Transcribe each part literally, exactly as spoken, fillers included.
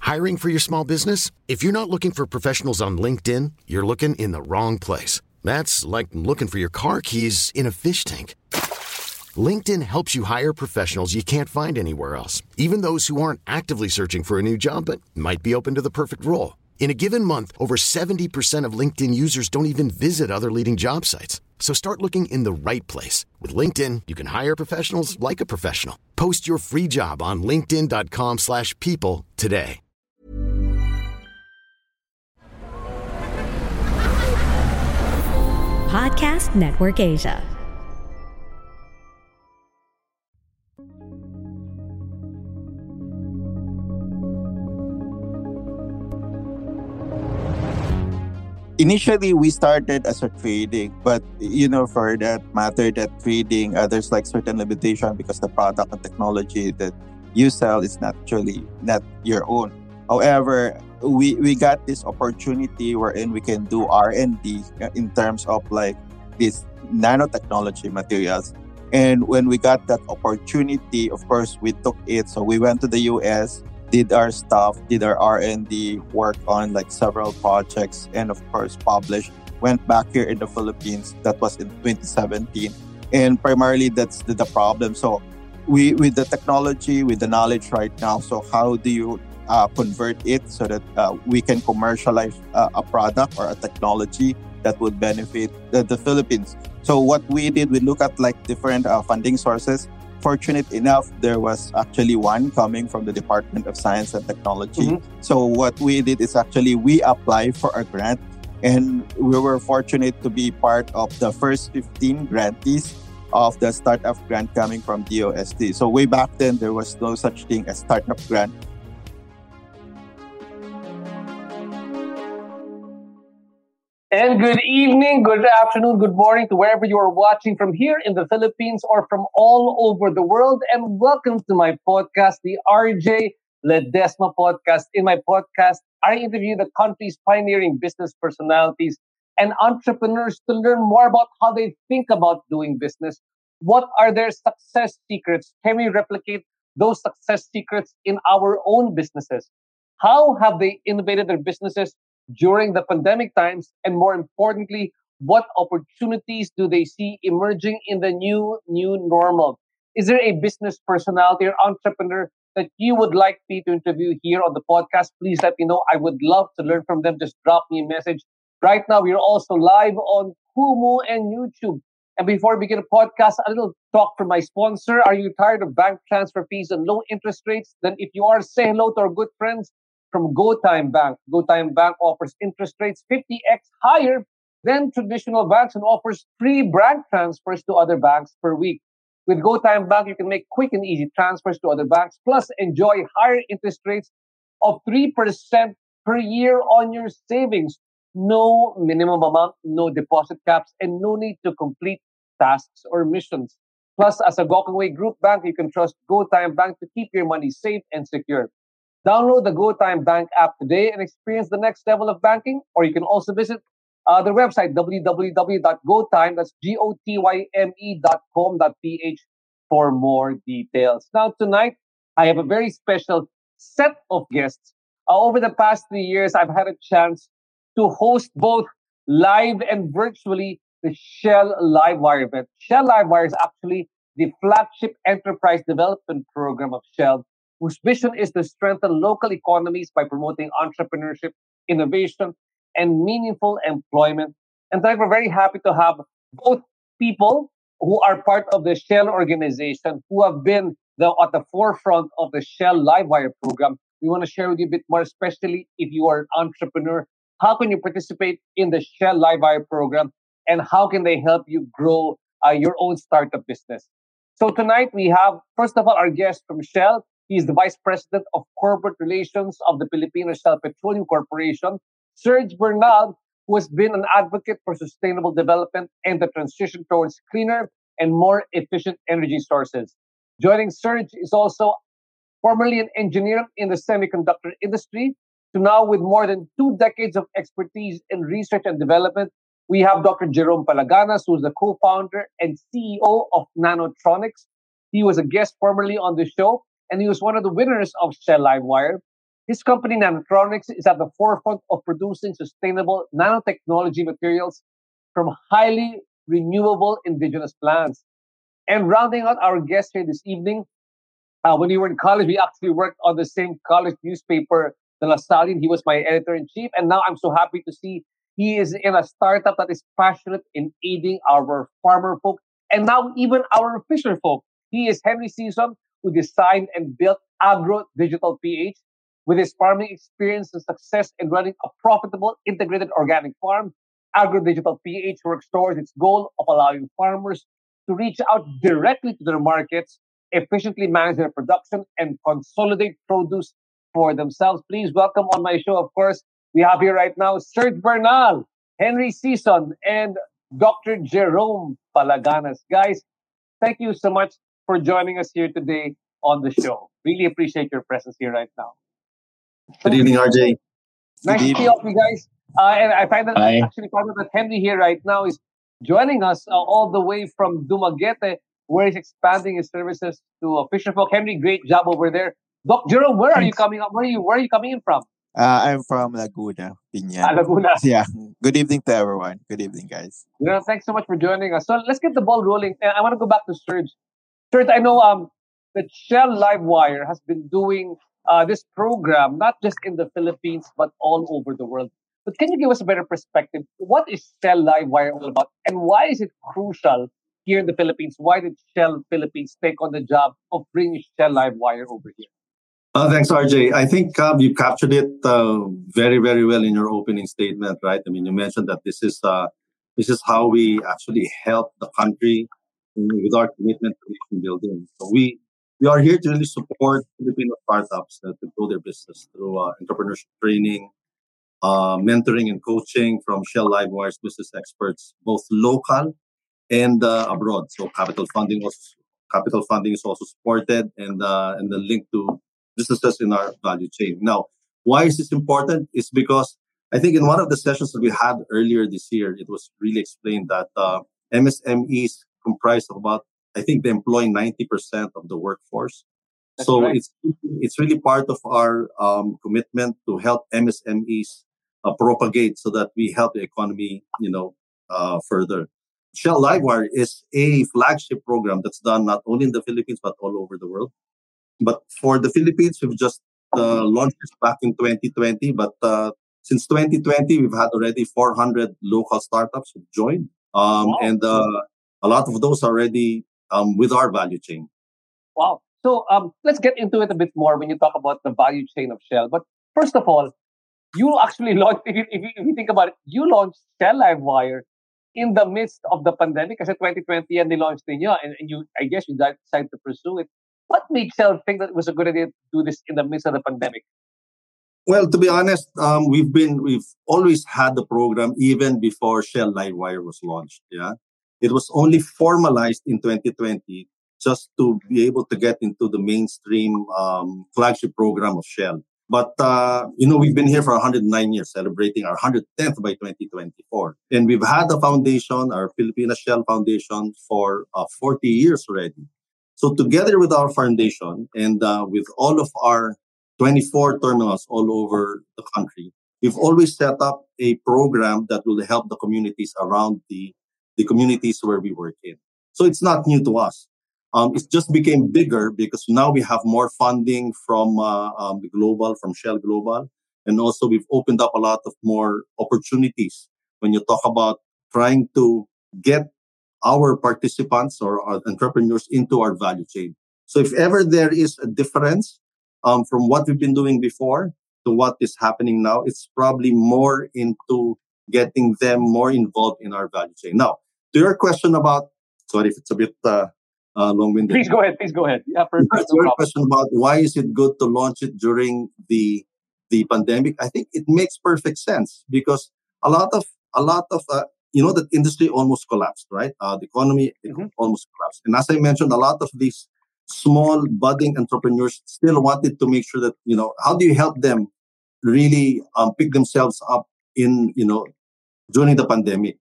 Hiring for your small business? If you're not looking for professionals on LinkedIn, you're looking in the wrong place. That's like looking for your car keys in a fish tank. LinkedIn helps you hire professionals you can't find anywhere else, even those who aren't actively searching for a new job but might be open to the perfect role. In a given month, over seventy percent of LinkedIn users don't even visit other leading job sites. So start looking in the right place. With LinkedIn, you can hire professionals like a professional. Post your free job on linkedin.com slash people today. Podcast Network Asia. Initially, we started as a trading, but you know, for that matter, that trading, uh, there's like certain limitation because the product and technology that you sell is not actually not your own. However, we we got this opportunity wherein we can do R and D in terms of like these nanotechnology materials. And when we got that opportunity, of course, we took it. So we went to the U S, did our stuff, did our R and D, worked on like several projects, and of course published. Went back here in the Philippines. That was in twenty seventeen, and primarily that's the, the problem. So we with the technology, with the knowledge right now. So how do you uh, convert it so that uh, we can commercialize uh, a product or a technology that would benefit the, the Philippines? So what we did, we look at like different uh, funding sources. Fortunate enough, there was actually one coming from the Department of Science and Technology. Mm-hmm. So what we did is actually we applied for a grant, and we were fortunate to be part of the first fifteen grantees of the startup grant coming from D O S T. So way back then, there was no such thing as startup grant. And good evening, good afternoon, good morning to wherever you are watching from here in the Philippines or from all over the world. And welcome to my podcast, the R J Ledesma Podcast. In my podcast, I interview the country's pioneering business personalities and entrepreneurs to learn more about how they think about doing business. What are their success secrets? Can we replicate those success secrets in our own businesses? How have they innovated their businesses during the pandemic times? And more importantly, what opportunities do they see emerging in the new, new normal? Is there a business personality or entrepreneur that you would like me to interview here on the podcast? Please let me know. I would love to learn from them. Just drop me a message. Right now, we are also live on Kumu and YouTube. And before we begin the podcast, a little talk from my sponsor. Are you tired of bank transfer fees and low interest rates? Then if you are, say hello to our good friends from GoTime Bank. GoTime Bank offers interest rates fifty x higher than traditional banks and offers free bank transfers to other banks per week. With GoTime Bank, you can make quick and easy transfers to other banks, plus enjoy higher interest rates of three percent per year on your savings. No minimum amount, no deposit caps, and no need to complete tasks or missions. Plus, as a Gokongwei Group Bank, you can trust GoTime Bank to keep your money safe and secure. Download the GoTime Bank app today and experience the next level of banking. Or you can also visit uh, their website, w w w dot gotime, that's G O T Y M E dot com dot P H for more details. Now, tonight, I have a very special set of guests. Uh, over the past three years, I've had a chance to host both live and virtually the Shell Livewire event. Shell Livewire is actually the flagship enterprise development program of Shell, whose mission is to strengthen local economies by promoting entrepreneurship, innovation, and meaningful employment. And tonight we're very happy to have both people who are part of the Shell organization, who have been the, at the forefront of the Shell Livewire program. We want to share with you a bit more, especially if you are an entrepreneur. How can you participate in the Shell Livewire program, and how can they help you grow uh, your own startup business? So tonight we have, first of all, our guest from Shell. He is the Vice President of Corporate Relations of the Filipino Shell Petroleum Corporation, Serge Bernal, who has been an advocate for sustainable development and the transition towards cleaner and more efficient energy sources. Joining Serge is also formerly an engineer in the semiconductor industry, to now with more than two decades of expertise in research and development. We have Doctor Jerome Palaganas, who is the co-founder and C E O of Nanotronics. He was a guest formerly on the show, and he was one of the winners of Shell Livewire. His company, Nanotronics, is at the forefront of producing sustainable nanotechnology materials from highly renewable indigenous plants. And rounding out our guest here this evening, uh, when we were in college, we actually worked on the same college newspaper, The Lasallian. He was my editor in chief. And now I'm so happy to see he is in a startup that is passionate in aiding our farmer folk and now even our fisher folk. He is Henry Season, who designed and built Agro Digital P H. With his farming experience and success in running a profitable integrated organic farm, Agro Digital P H works towards its goal of allowing farmers to reach out directly to their markets, efficiently manage their production, and consolidate produce for themselves. Please welcome on my show, of course, we have here right now Serge Bernal, Henry Season, and Doctor Jerome Palaganas. Guys, thank you so much for joining us here today on the show. Really appreciate your presence here right now. Good evening, R J. Nice to see all of you guys. Uh, and I find that I actually found that Henry here right now is joining us uh, all the way from Dumaguete, where he's expanding his services to uh, fisherfolk. Henry, great job over there. Doc Jerome, where are you coming up? Where are you? Where are you coming in from? Uh, I'm from Laguna, Piñan. Ah, Laguna. Yeah. Good evening to everyone. Good evening, guys. Yeah, thanks so much for joining us. So let's get the ball rolling. And I want to go back to Serge. Serge, I know um that Shell Livewire has been doing uh, this program not just in the Philippines but all over the world. But can you give us a better perspective? What is Shell Livewire all about, and why is it crucial here in the Philippines? Why did Shell Philippines take on the job of bringing Shell Livewire over here? Uh, thanks, R J. I think um, you captured it uh, very, very well in your opening statement, right? I mean, you mentioned that this is uh, this is how we actually help the country with our commitment to nation building. So we we are here to really support Filipino startups uh, to grow their business through uh, entrepreneurship training, uh, mentoring and coaching from Shell Livewire's business experts, both local and uh, abroad. So capital funding also capital funding is also supported, and uh, and the link to businesses in our value chain. Now, why is this important? It's because I think in one of the sessions that we had earlier this year, it was really explained that uh, M S M Es comprise of about, I think they employ ninety percent of the workforce. That's so right. it's it's really part of our um, commitment to help M S M Es uh, propagate so that we help the economy, you know, uh, further. Shell Livewire is a flagship program that's done not only in the Philippines but all over the world. But for the Philippines, we've just uh, launched this back in twenty twenty. But uh, since twenty twenty, we've had already four hundred local startups who've joined. Um, Wow. And uh, a lot of those are already um, with our value chain. Wow. So um, let's get into it a bit more when you talk about the value chain of Shell. But first of all, you actually launched, if you, if you, if you think about it, you launched Shell Livewire in the midst of the pandemic. Kasi twenty twenty and they launched ninyo, and, and you, I guess you decided to pursue it. What made Shell think that it was a good idea to do this in the midst of the pandemic? Well, to be honest, um, we've been we've always had the program even before Shell Livewire was launched. Yeah, it was only formalized in twenty twenty just to be able to get into the mainstream um, flagship program of Shell. But uh, you know, we've been here for one hundred nine years, celebrating our one hundred tenth by twenty twenty-four, and we've had the foundation, our Filipina Shell Foundation, for uh, forty years already. So together with our foundation and uh, with all of our twenty-four terminals all over the country, we've always set up a program that will help the communities around the, the communities where we work in. So it's not new to us. Um, it just became bigger because now we have more funding from uh, um, the global, from Shell Global. And also we've opened up a lot of more opportunities when you talk about trying to get our participants or our entrepreneurs into our value chain. So if ever there is a difference um, from what we've been doing before to what is happening now, it's probably more into getting them more involved in our value chain. Now, to your question about, sorry if it's a bit uh, uh, long-winded. Please go ahead. Please go ahead. Yeah, perfect. To No your problem. question about why is it good to launch it during the the pandemic, I think it makes perfect sense because a lot of a lot of uh, you know, the industry almost collapsed, right? Uh, the economy it Mhm. almost collapsed. And as I mentioned, a lot of these small budding entrepreneurs still wanted to make sure that, you know, how do you help them really um, pick themselves up in, you know, during the pandemic?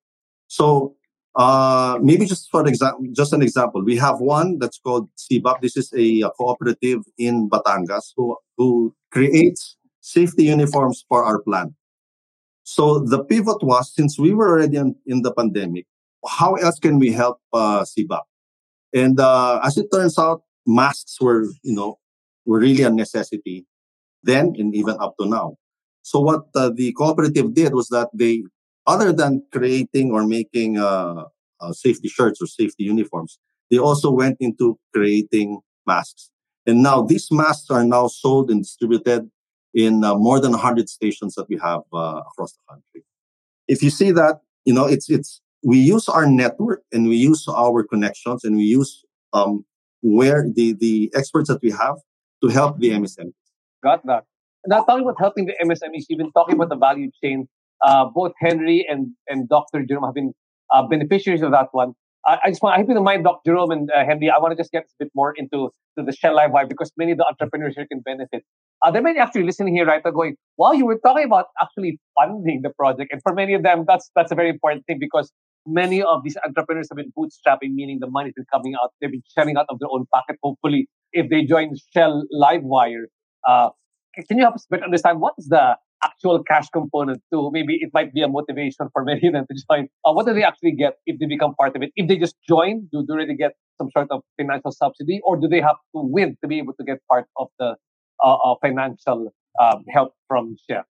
So uh, maybe just for example, just an example, we have one that's called C B A P. This is a, uh cooperative in Batangas who, who creates safety uniforms for our plant. So the pivot was, since we were already in, in the pandemic, how else can we help uh, C B A C? And uh, as it turns out, masks were, you know, were really a necessity then and even up to now. So what uh, the cooperative did was that they, other than creating or making uh, uh, safety shirts or safety uniforms, they also went into creating masks. And now these masks are now sold and distributed in uh, more than one hundred stations that we have uh, across the country. If you see that, you know, it's it's we use our network and we use our connections and we use um, where the the experts that we have to help the M S M Es. Got that. Now, talking about helping the M S M Es, you've been talking about the value chain. Uh, both Henry and, and Doctor Jerome have been uh, beneficiaries of that one. I, I just want, I hope you don't mind, Doctor Jerome and uh, Henry, I want to just get a bit more into to the Shell Live Wire because many of the entrepreneurs here can benefit. Uh, there may be actually listening here right now going, wow, you were talking about actually funding the project. And for many of them, that's that's a very important thing because many of these entrepreneurs have been bootstrapping, meaning the money's been coming out. They've been shelling out of their own pocket. Hopefully, if they join Shell Live Wire, uh, can you help us better understand what is the actual cash component too? Maybe it might be a motivation for many of them to join. Uh, what do they actually get if they become part of it? If they just join, do they really get some sort of financial subsidy, or do they have to win to be able to get part of the uh, uh, financial um, help from Shell?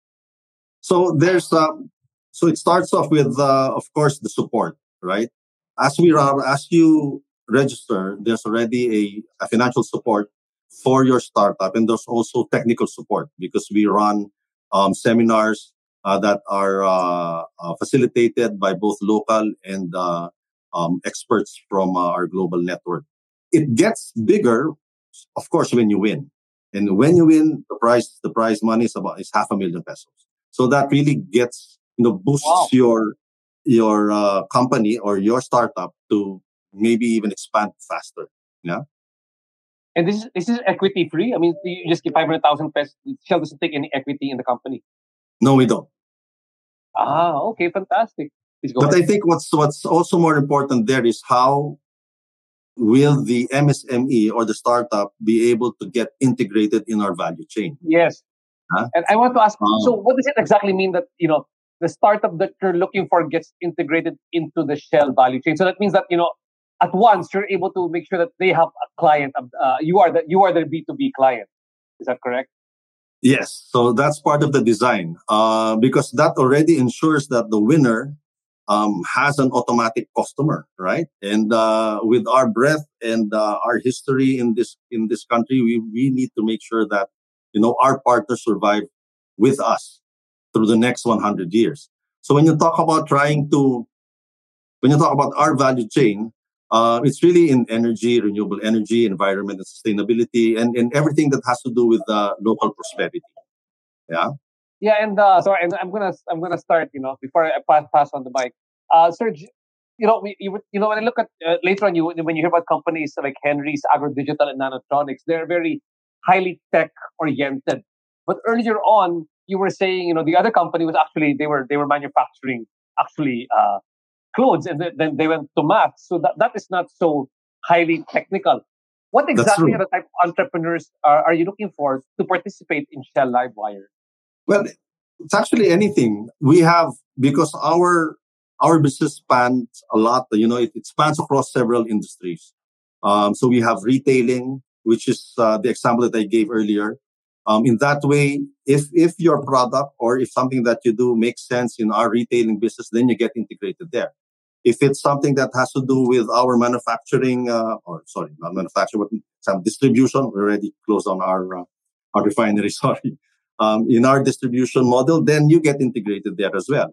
So there's um, so it starts off with uh, of course the support, right? As we are as you register, there's already a, a financial support for your startup, and there's also technical support because we run um, seminars uh, that are uh, uh, facilitated by both local and uh, um, experts from uh, our global network. It gets bigger, of course, when you win, and when you win, the prize the prize money is about is half a million pesos. So that really gets you know boosts Wow. your your uh, company or your startup to maybe even expand faster. Yeah. And this is this is equity free. I mean, you just give five hundred thousand pesos. Shell doesn't take any equity in the company. No, we don't. Ah, okay, fantastic. Please go But ahead. I think what's what's also more important there is how will the M S M E or the startup be able to get integrated in our value chain? Yes. Huh? And I want to ask, Um, so what does it exactly mean that, you know, the startup that you're looking for gets integrated into the Shell value chain? So that means that, you know, at once you're able to make sure that they have a client. Uh, you are the you are their B two B client. Is that correct? Yes, so that's part of the design uh, because that already ensures that the winner um, has an automatic customer, right? And uh, with our breadth and uh, our history in this in this country, we we need to make sure that you know our partners survive with us through the next one hundred years. So when you talk about trying to when you talk about our value chain, uh, it's really in energy, renewable energy, environment, and sustainability, and, and everything that has to do with uh, local prosperity. Yeah. Yeah, and uh, sorry, and I'm gonna I'm gonna start. You know, before I pass pass on the mic, uh, Serge, you know, we, you would- you know when I look at uh, later on, you when you hear about companies like Henry's, AgroDigital, and Nanotronics, they're very highly tech oriented. But earlier on, you were saying, you know, the other company was actually they were they were manufacturing actually uh, clothes, and then then they went to math. So that that is not so highly technical. What That's exactly are true. the type of entrepreneurs are, are you looking for to participate in Shell Livewire? Well, it's actually anything we have because our our business spans a lot. You know, it, it spans across several industries. Um, so we have retailing, which is uh, the example that I gave earlier. Um, in that way, if if your product or if something that you do makes sense in our retailing business, then you get integrated there. If it's something that has to do with our manufacturing, uh, or sorry, not manufacturing, but some distribution, we already closed on our uh, our refinery. Sorry, um, in our distribution model, then you get integrated there as well.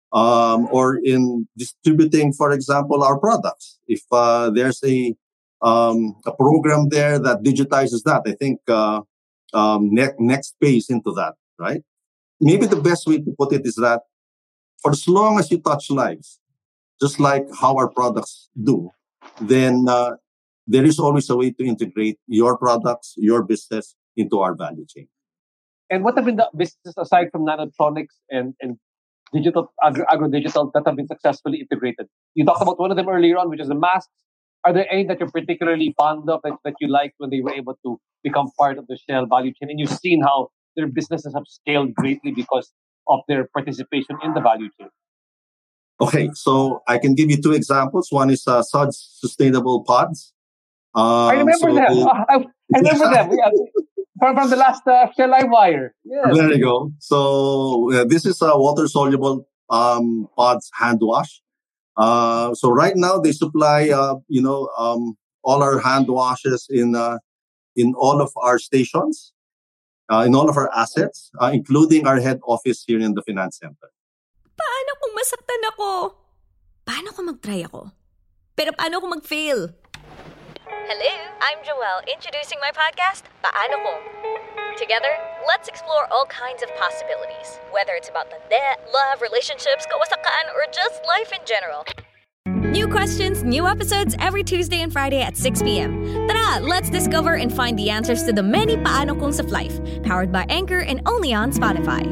Um, or in distributing, for example, our products. If uh, there's a um, a program there that digitizes that, I think uh, um, ne- next phase into that, right? Maybe the best way to put it is that for as long as you touch lives, just like how our products do, then uh, there is always a way to integrate your products, your business into our value chain. And what have been the businesses aside from nanotronics and, and digital agro, agro digital that have been successfully integrated? You talked about one of them earlier on, which is the masks. Are there any that you're particularly fond of that, that you liked when they were able to become part of the Shell value chain? And you've seen how their businesses have scaled greatly because of their participation in the value chain? Okay, so I can give you two examples. One is uh, Suds Sustainable Pods. I Um, remember so them. I, I I remember them. Yeah, from, from the last uh, Shell Live Wire. Yes. there you go. So uh, this is a water soluble um, pods hand wash. Uh, so right now they supply, uh, you know, um, all our hand washes in uh, in all of our stations, uh, in all of our assets, uh, including our head office here in the finance center. Paano kung masaktan ako? Paano kung mag-try ako? Pero paano kung mag-fail? Hello, I'm Joelle, introducing my podcast, Paano Kung. Together, let's explore all kinds of possibilities, whether it's about the net, love, relationships, kawasakan, or just life in general. New questions, new episodes every Tuesday and Friday at six p.m. Tara, let's discover and find the answers to the many Paano Kungs of life, powered by Anchor and only on Spotify.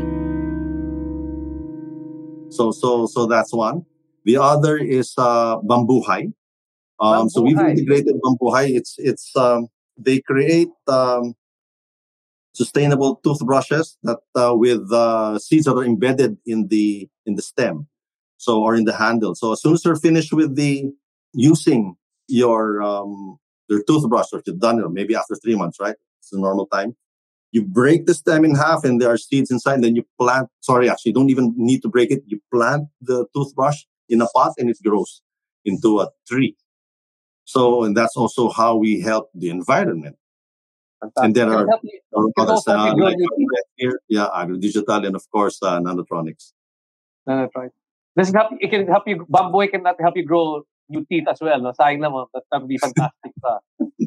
So, so, so that's one. The other is uh, Bambuhay. Um, so we've Bambuhay. integrated Bambuhay. It's it's um, they create um, sustainable toothbrushes that uh, with uh, seeds that are embedded in the in the stem, so or in the handle. So as soon as you're finished with the using your um, your toothbrush, or you've done it, maybe after three months, right? It's the normal time. You break the stem in half, and there are seeds inside. And then you plant. Sorry, actually, you don't even need to break it. You plant the toothbrush in a pot, and it grows into a tree. So, and that's also how we help the environment. Fantastic. And there Can it are help you- other can it others, also help uh, you grow like new teeth? here, yeah, AgroDigital, and of course, uh, Nanotronics. No, that's right. This is help. It can help you. Bamboo can not help you grow new teeth as well. No, sayang naman. That that would be fantastic. Uh,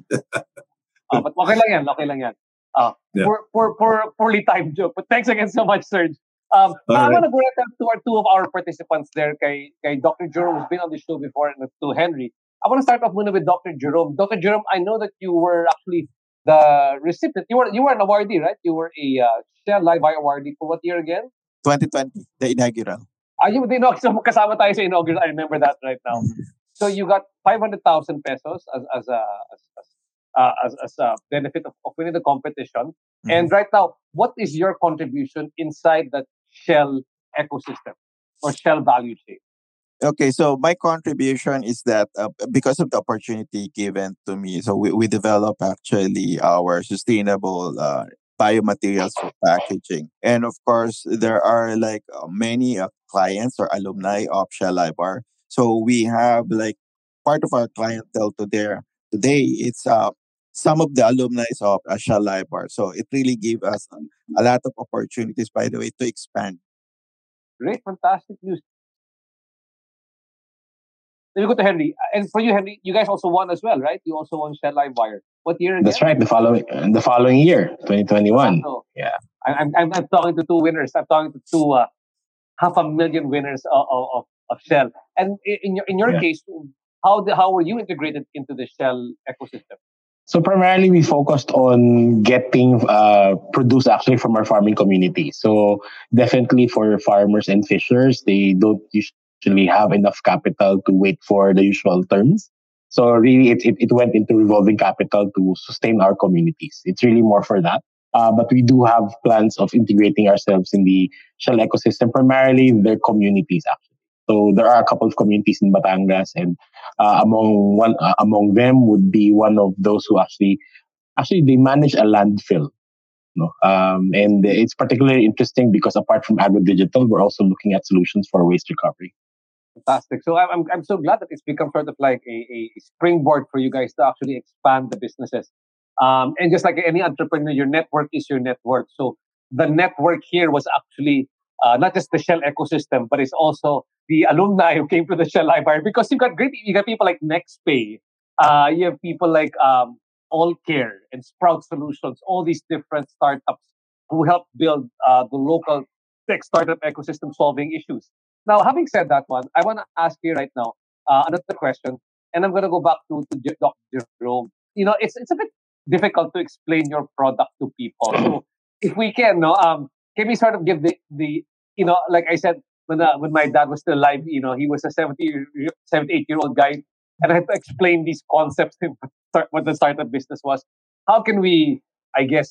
uh, but okay lang yan. Okay lang yan. Uh, Yeah. poor, poor, poor, poorly timed joke. But thanks again so much, Serge. Um, now I right. want to go right up to our two of our participants there. Kay, kay Doctor Jerome, who's been on the show before, and to Henry. I want to start off muna with Doctor Jerome. Doctor Jerome, I know that you were actually the recipient. You were you were an awardee, right? You were a uh, Shell Live Wire awardee for what year again? twenty twenty, the inaugural. Are you the inaugural? So kasama tayo sa inaugural. I remember that right now. So you got five hundred thousand pesos as as a as as, uh, as, as a benefit of, of winning the competition. Mhm. And right now, what is your contribution inside that Shell ecosystem or Shell value chain? Okay, so my contribution is that uh, because of the opportunity given to me, so we, we develop actually our sustainable uh, biomaterials for packaging. And of course, there are like uh, many uh, clients or alumni of Shell Ibar. So we have like part of our clientele to there today. It's uh, some of the alumni of uh, Shell Ibar. So it really gave us a lot of opportunities, by the way, to expand. Great, fantastic news. Let me go to Henry. And for you, Henry, you guys also won as well, right? You also won Shell Live Wire. What year again? That's right. The following the following year, twenty twenty-one. So, Yeah. I- I'm, I'm, I'm talking to two winners. I'm talking to two uh, half a million winners of, of, of Shell. And i- in your in your Yeah. case, how the, how were you integrated into the Shell ecosystem? So primarily we focused on getting uh, produce actually from our farming community. So definitely for farmers and fishers, they don't usually have enough capital to wait for the usual terms. So really it, it, it went into revolving capital to sustain our communities. It's really more for that. Uh, but we do have plans of integrating ourselves in the Shell ecosystem, primarily their communities actually. So there are a couple of communities in Batangas, and uh, among one uh, among them would be one of those who actually actually they manage a landfill. No? Um, and it's particularly interesting because apart from AgroDigital, we're also looking at solutions for waste recovery. Fantastic. So I'm I'm I'm so glad that it's become sort of like a, a springboard for you guys to actually expand the businesses. Um, and just like any entrepreneur, your network is your net worth. So the network here was actually uh, not just the Shell ecosystem, but it's also the alumni who came to the Shell Library, because you've got great, you got people like NextPay, uh, you have people like um, All Care and Sprout Solutions, all these different startups who help build uh, the local tech startup ecosystem solving issues. Now, having said that one, I want to ask you right now uh, another question, and I'm going to go back to, to J- Doctor Jerome. You know, it's it's a bit difficult to explain your product to people. So, if we can, no, um, can we sort of give the the you know, like I said, when uh, when my dad was still alive, you know, he was a seventy, seventy-eight year old guy, and I had to explain these concepts to him, start- what the startup business was. How can we, I guess,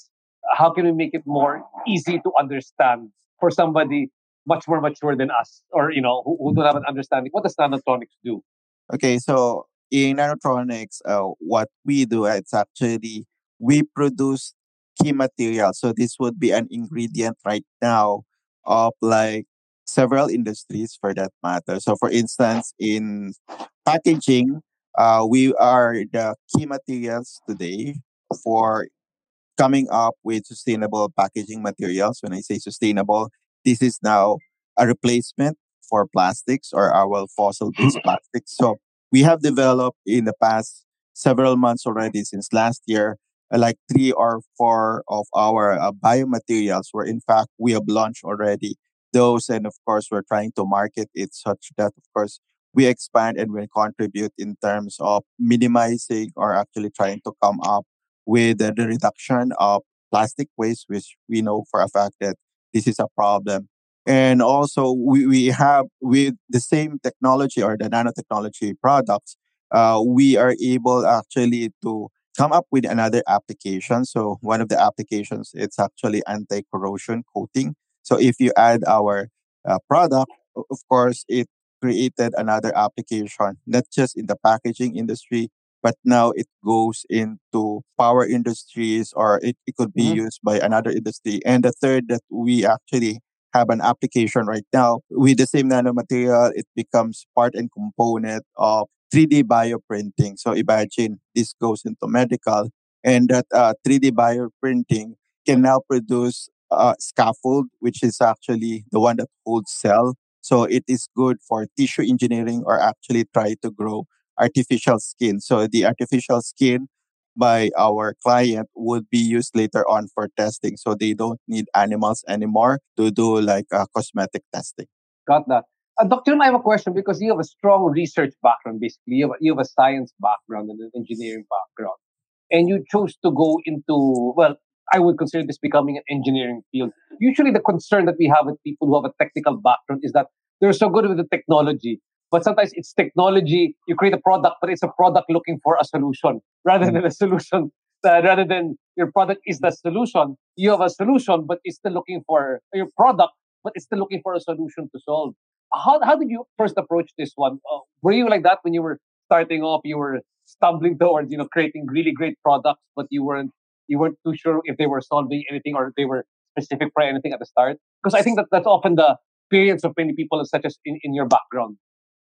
how can we make it more easy to understand for somebody much more mature than us, or you know, who, who don't have an understanding? What does nanotronics do? Okay, so in nanotronics, uh, what we do, it's actually we produce key materials. So this would be an ingredient right now of like several industries for that matter. So for instance, in packaging, uh, we are the key materials today for coming up with sustainable packaging materials. When I say sustainable, this is now a replacement for plastics or our fossil based plastics. So we have developed in the past several months already since last year, uh, like three or four of our uh, biomaterials where in fact we have launched already those. And of course, we're trying to market it such that, of course, we expand and we contribute in terms of minimizing or actually trying to come up with uh, the reduction of plastic waste, which we know for a fact that this is a problem. And also, we, we have with the same technology or the nanotechnology products, uh, we are able actually to come up with another application. So one of the applications, it's actually anti-corrosion coating. So if you add our uh, product, o- of course, it created another application, not just in the packaging industry, but now it goes into power industries or it, it could be Mhm. used by another industry. And the third that we actually have an application right now with the same nanomaterial, it becomes part and component of three D bioprinting. So imagine this goes into medical and that uh, three D bioprinting can now produce uh, scaffold, which is actually the one that holds cell. So it is good for tissue engineering or actually try to grow artificial skin. So the artificial skin by our client would be used later on for testing. So they don't need animals anymore to do like uh, cosmetic testing. Got that. Uh, Doctor Lim, I have a question because you have a strong research background. Basically, you have, you have a science background and an engineering background, and you chose to go into, well, I would consider this becoming an engineering field. Usually, the concern that we have with people who have a technical background is that they're so good with the technology, but sometimes it's technology. You create a product, but it's a product looking for a solution rather Mm. than a solution. Uh, rather than your product is the solution, you have a solution, but it's still looking for your product, but it's still looking for a solution to solve. How how did you first approach this one? Uh, were you like that when you were starting off? You were stumbling towards, you know, creating really great products, but you weren't you weren't too sure if they were solving anything or they were specific for anything at the start. Because I think that that's often the experience of many people, such as in, in your background.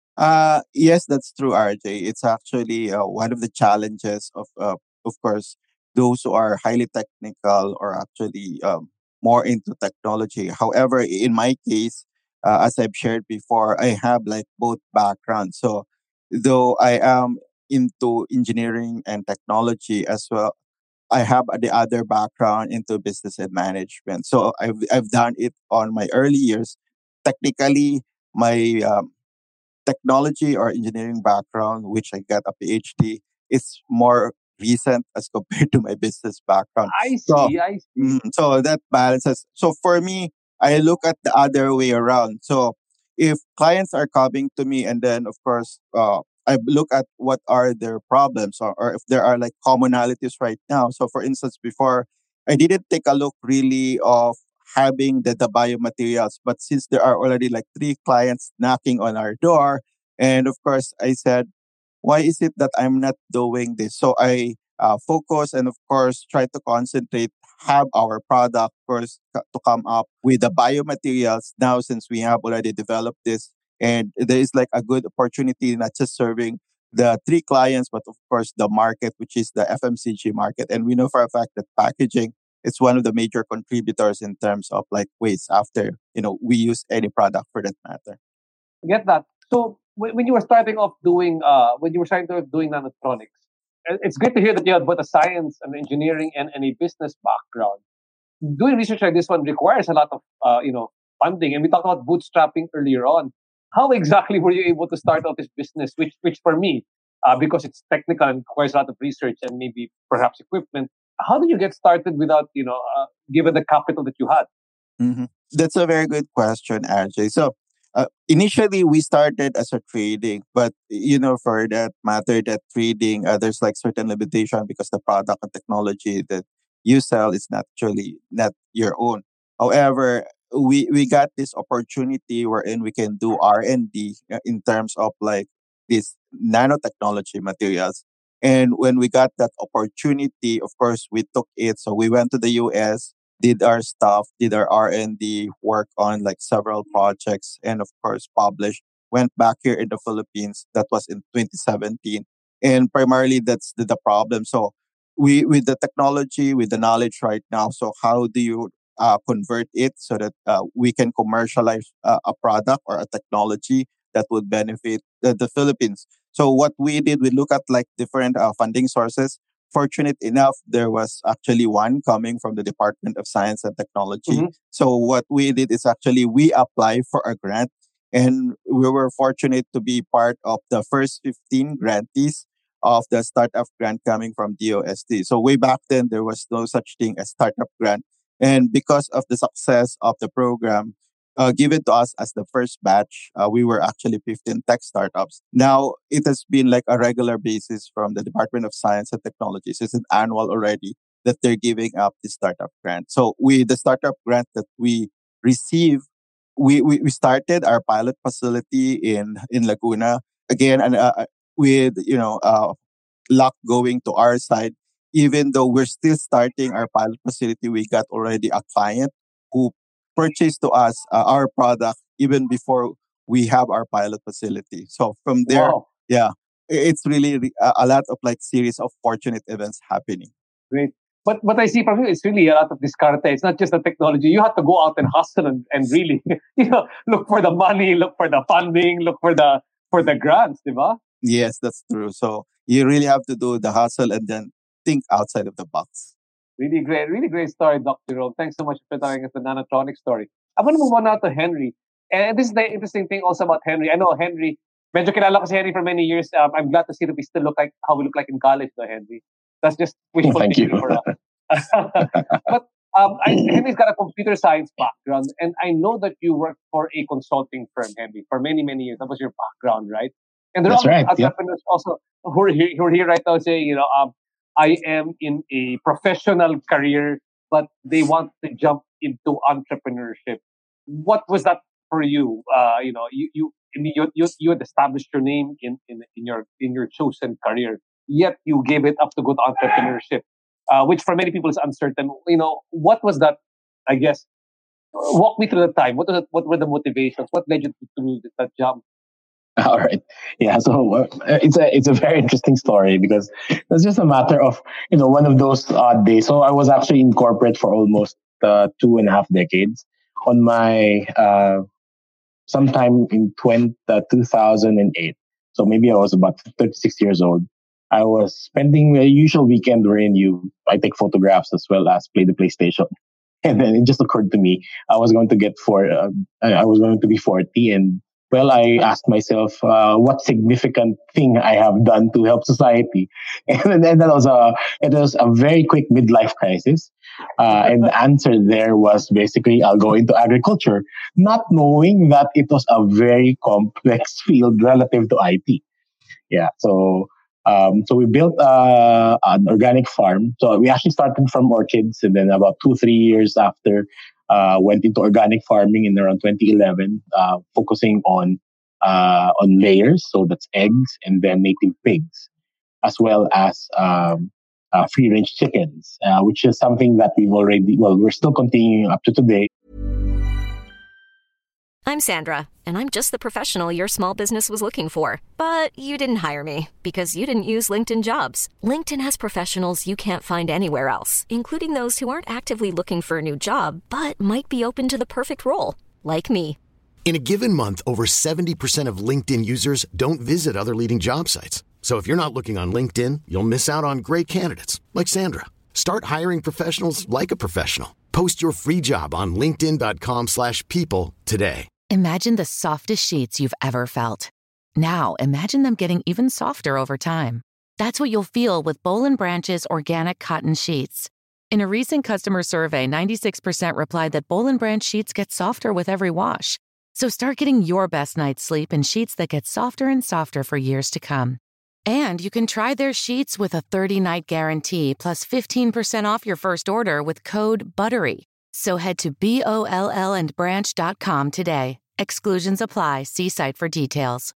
Uh, yes, that's true, R J. It's actually uh, one of the challenges of, uh, of course, those who are highly technical or actually um, more into technology. However, in my case, uh, as I've shared before, I have like both backgrounds. So, though I am into engineering and technology as well, I have the other background into business and management. So I've I've done it on my early years. Technically, my um, technology or engineering background, which I got a PhD, is more recent as compared to my business background. I So, see, I see. mm, so that balances. So for me, I look at the other way around. So if clients are coming to me, and then of course, uh, I look at what are their problems or, or if there are like commonalities right now. So for instance, before I didn't take a look really of having the, the biomaterials. But since there are already like three clients knocking on our door, and of course, I said, why is it that I'm not doing this? So I uh, focus and of course try to concentrate, have our product, of course, co- to come up with the biomaterials now since we have already developed this. And there is like a good opportunity, not just serving the three clients, but of course the market, which is the F M C G market. And we know for a fact that packaging it's one of the major contributors in terms of like waste after you know we use any product for that matter. I get that. So when, when you were starting off doing, uh, when you were starting to doing nanotronics, uh, it's great to hear that you had both a science and engineering and, and a business background. Doing research like this one requires a lot of, uh, you know, funding. And we talked about bootstrapping earlier on. How exactly were you able to start out this business? Which, which for me, uh, because it's technical and requires a lot of research and maybe perhaps equipment. How did you get started without, you know, uh, given the capital that you had? hmm That's a very good question, R J. So uh, initially we started as a trading, but you know for that matter, that trading uh, there's like certain limitation because the product and technology that you sell is not actually not your own. However, we we got this opportunity wherein we can do R and D in terms of like these nanotechnology materials. And when we got that opportunity, of course, we took it. So we went to the U S, did our stuff, did our R and D work on like several projects, and of course, published. Went back here in the Philippines. That was in twenty seventeen, and primarily that's the, the problem. So we with the technology, with the knowledge right now. So how do you uh, convert it so that uh, we can commercialize uh, a product or a technology that would benefit the, the Philippines? So what we did, we look at like different uh, funding sources. Fortunate enough, there was actually one coming from the Department of Science and Technology. Mm-hmm. So what we did is actually we applied for a grant, and we were fortunate to be part of the first fifteen grantees of the startup grant coming from D O S T. So way back then, there was no such thing as startup grant. And because of the success of the program, uh, given to us as the first batch, uh, we were actually fifteen tech startups. Now, it has been like a regular basis from the Department of Science and Technology. So it's an annual already that they're giving up the startup grant. So we, the startup grant that we receive, we, we, we started our pilot facility in, in Laguna. Again, and uh, with, you know, uh, luck going to our side, even though we're still starting our pilot facility, we got already a client who purchased to us uh, our product even before we have our pilot facility. So from there, Wow. yeah, i- it's really re- a a lot of like series of fortunate events happening. Great. But what I see from you is really a lot of discarte. It's not just the technology. You have to go out and hustle and, and really, you know, look for the money, look for the funding, look for the for the grants, diba? Yes, that's true. So you really have to do the hustle and then think outside of the box. Really great, really great story, Doctor Rome. Thanks so much for telling us the nanotronic story. I'm going to move on now to Henry. And this is the interesting thing also about Henry. I know Henry, medyo kilala ko si Henry for many years. Um, I'm glad to see that we still look like how we look like in college, though, Henry. That's just wishful Thank thinking you. for us. But um, I, Henry's got a computer science background, and I know that you worked for a consulting firm, Henry, for many, many years. That was your background, right? And there That's are right. Yep. entrepreneurs also who are here, who are here right now saying, you know, um, I am in a professional career, but they want to jump into entrepreneurship. What was that for you? Uh, you know, you you I mean, you, you you had established your name in, in in your in your chosen career, yet you gave it up to go to entrepreneurship, uh, which for many people is uncertain. You know, what was that? I guess walk me through the time. What was it, what were the motivations? What led you to, to that jump? All right. Yeah. So uh, it's a it's a very interesting story because it's just a matter of you know one of those odd days. So I was actually in corporate for almost uh, two and a half decades. On my uh, sometime in twenty, uh, two thousand eight. So maybe I was about thirty-six years old. I was spending a usual weekend wherein you I take photographs as well as play the PlayStation. And then it just occurred to me I was going to get for uh, I was going to be forty, and well, I asked myself uh, what significant thing I have done to help society, and then that was a it was a very quick midlife crisis, uh, and the answer there was basically I'll go into agriculture, not knowing that it was a very complex field relative to I T. Yeah, so um, so we built uh, an organic farm. So we actually started from orchids, and then about two three years after, uh, went into organic farming in around twenty eleven, uh, focusing on uh, on layers. So that's eggs, and then native pigs, as well as um, uh, free range chickens, uh, which is something that we've already well we're still continuing up to today. I'm Sandra, and I'm just the professional your small business was looking for. But you didn't hire me because you didn't use LinkedIn Jobs. LinkedIn has professionals you can't find anywhere else, including those who aren't actively looking for a new job, but might be open to the perfect role, like me. In a given month, over seventy percent of LinkedIn users don't visit other leading job sites. So if you're not looking on LinkedIn, you'll miss out on great candidates like Sandra. Start hiring professionals like a professional. Post your free job on linkedin.com slash people today. Imagine the softest sheets you've ever felt. Now, imagine them getting even softer over time. That's what you'll feel with Boll and Branch's organic cotton sheets. In a recent customer survey, ninety-six percent replied that Boll and Branch sheets get softer with every wash. So start getting your best night's sleep in sheets that get softer and softer for years to come. And you can try their sheets with a thirty-night guarantee plus fifteen percent off your first order with code BUTTERY. So head to B O L L and branch dot com today. Exclusions apply. See site for details.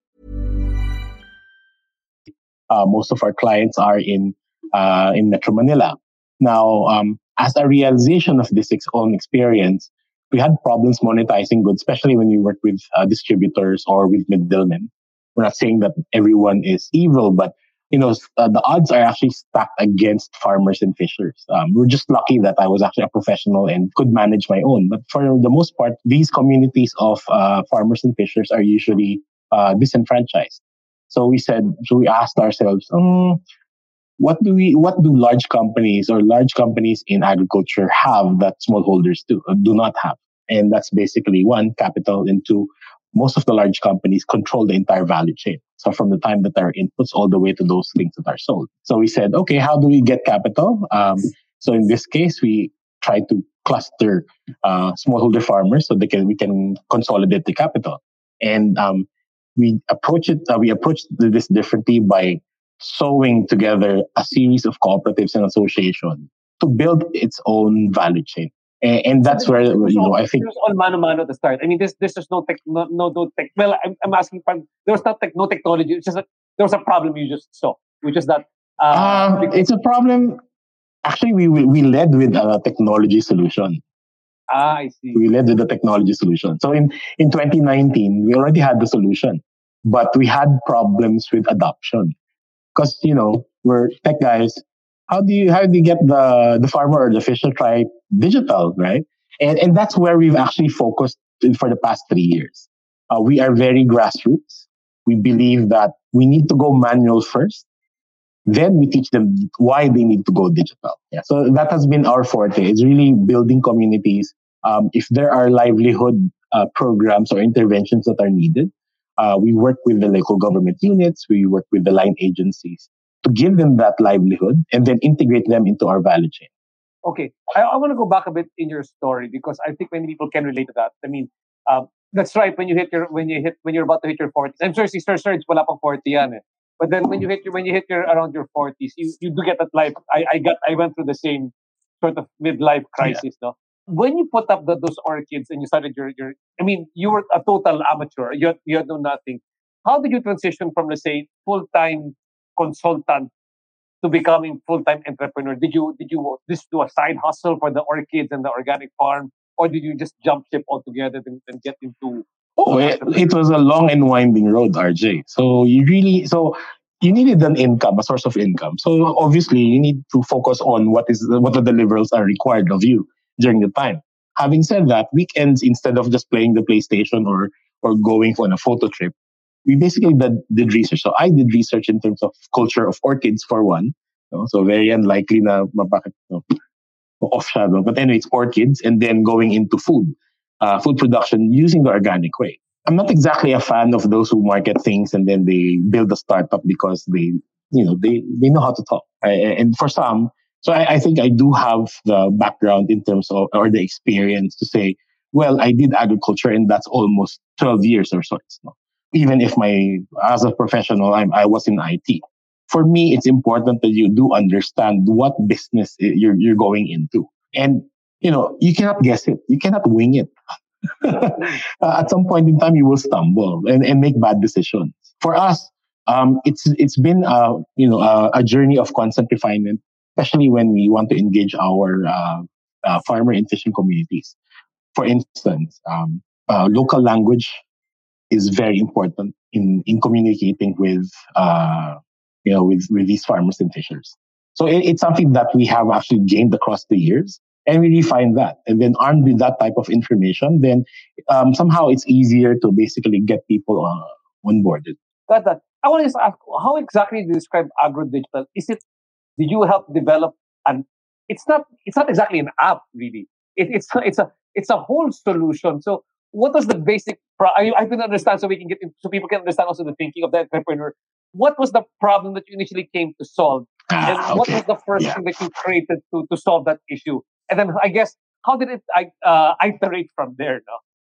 Uh, most of our clients are in uh, in Metro Manila. Now, um, as a realization of this ex- own experience, we had problems monetizing goods, especially when you work with uh, distributors or with middlemen. We're not saying that everyone is evil, but you know uh, the odds are actually stacked against farmers and fishers. Um, we're just lucky that I was actually a professional and could manage my own. But for the most part, these communities of uh, farmers and fishers are usually uh, disenfranchised. So we said, so we asked ourselves, um, what do we, what do large companies or large companies in agriculture have that smallholders do do not have? And that's basically one, capital, and two, most of the large companies control the entire value chain. So from the time that there are inputs all the way to those things that are sold. So we said, okay, how do we get capital? Um, so in this case, we try to cluster uh, smallholder farmers so they can we can consolidate the capital. And um, we approach it. Uh, we approach this differently by sewing together a series of cooperatives and associations to build its own value chain. And, and that's where, you know, I think it was all mano mano to start. I mean, this this is no tech, no no, no tech. Well, I'm, I'm asking. There was not tech, no technology. It's just that there was a problem you just saw, which is that uh, uh, it's a problem. Actually, we we we led with a technology solution. Ah, I see. We led with the technology solution. So in in twenty nineteen, we already had the solution, but we had problems with adoption because you know we're tech guys. How do you how do you get the the farmer or the fisher try digital, right? And and that's where we've actually focused for the past three years. Uh, we are very grassroots. We believe that we need to go manual first. Then we teach them why they need to go digital. Yeah. So that has been our forte. It's really building communities. Um, if there are livelihood uh, programs or interventions that are needed, uh, we work with the local government units. We work with the line agencies to give them that livelihood and then integrate them into our value chain. Okay, I, I want to go back a bit in your story because I think many people can relate to that. I mean, um, that's right. When you hit your when you hit when you're about to hit your forties, I'm sure Sister Surge wala pang forty yan eh. But then when you hit your when you hit your around your forties, you, you do get that life. I, I got I went through the same sort of midlife crisis, yeah. No? When you put up the, those orchids and you started your your, I mean, you were a total amateur. You had, you had known nothing. How did you transition from, let's say, full time consultant to becoming full time entrepreneur? Did you did you just do a side hustle for the orchids and the organic farm, or did you just jump ship altogether and, and get into? Oh, it, it was a long and winding road, R J. So you really so you needed an income, a source of income. So obviously you need to focus on what is what the deliverables are required of you during the time. Having said that, weekends, instead of just playing the PlayStation or or going on a photo trip, we basically did, did research. So I did research in terms of culture of orchids for one. You know, so very unlikely na mabakit no, off shadow. But anyway, it's orchids and then going into food, uh, food production using the organic way. I'm not exactly a fan of those who market things and then they build a startup because they, you know, they, they know how to talk. I, and for some, so I, I think I do have the background in terms of, or the experience to say, well, I did agriculture and that's almost twelve years or so. No? Even if my, as a professional, I'm, I was in I T. For me, it's important that you do understand what business you're, you're going into. And, you know, you cannot guess it. You cannot wing it. uh, at some point in time, you will stumble and, and make bad decisions. For us, um, it's it's been uh, you know uh, a journey of constant refinement, especially when we want to engage our uh, uh, farmer and fishing communities. For instance, um, uh, local language is very important in, in communicating with uh, you know with, with these farmers and fishers. So it, it's something that we have actually gained across the years. And we refine that. And then armed with that type of information, then um, somehow it's easier to basically get people uh, onboarded. Got that. I want to just ask, how exactly do you describe AgroDigital? Is it, did you help develop an, it's not, it's not exactly an app really. It, it's, it's a, it's a whole solution. So what was the basic, pro- I, I can understand so we can get, in, so people can understand also the thinking of the entrepreneur. What was the problem that you initially came to solve? Ah, and okay. What was the first yeah. thing that you created to, to solve that issue? And then I guess, how did it uh, iterate from there?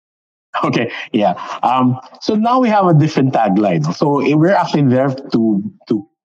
No? Okay, yeah. Um, so now we have a different tagline. So we're actually there to to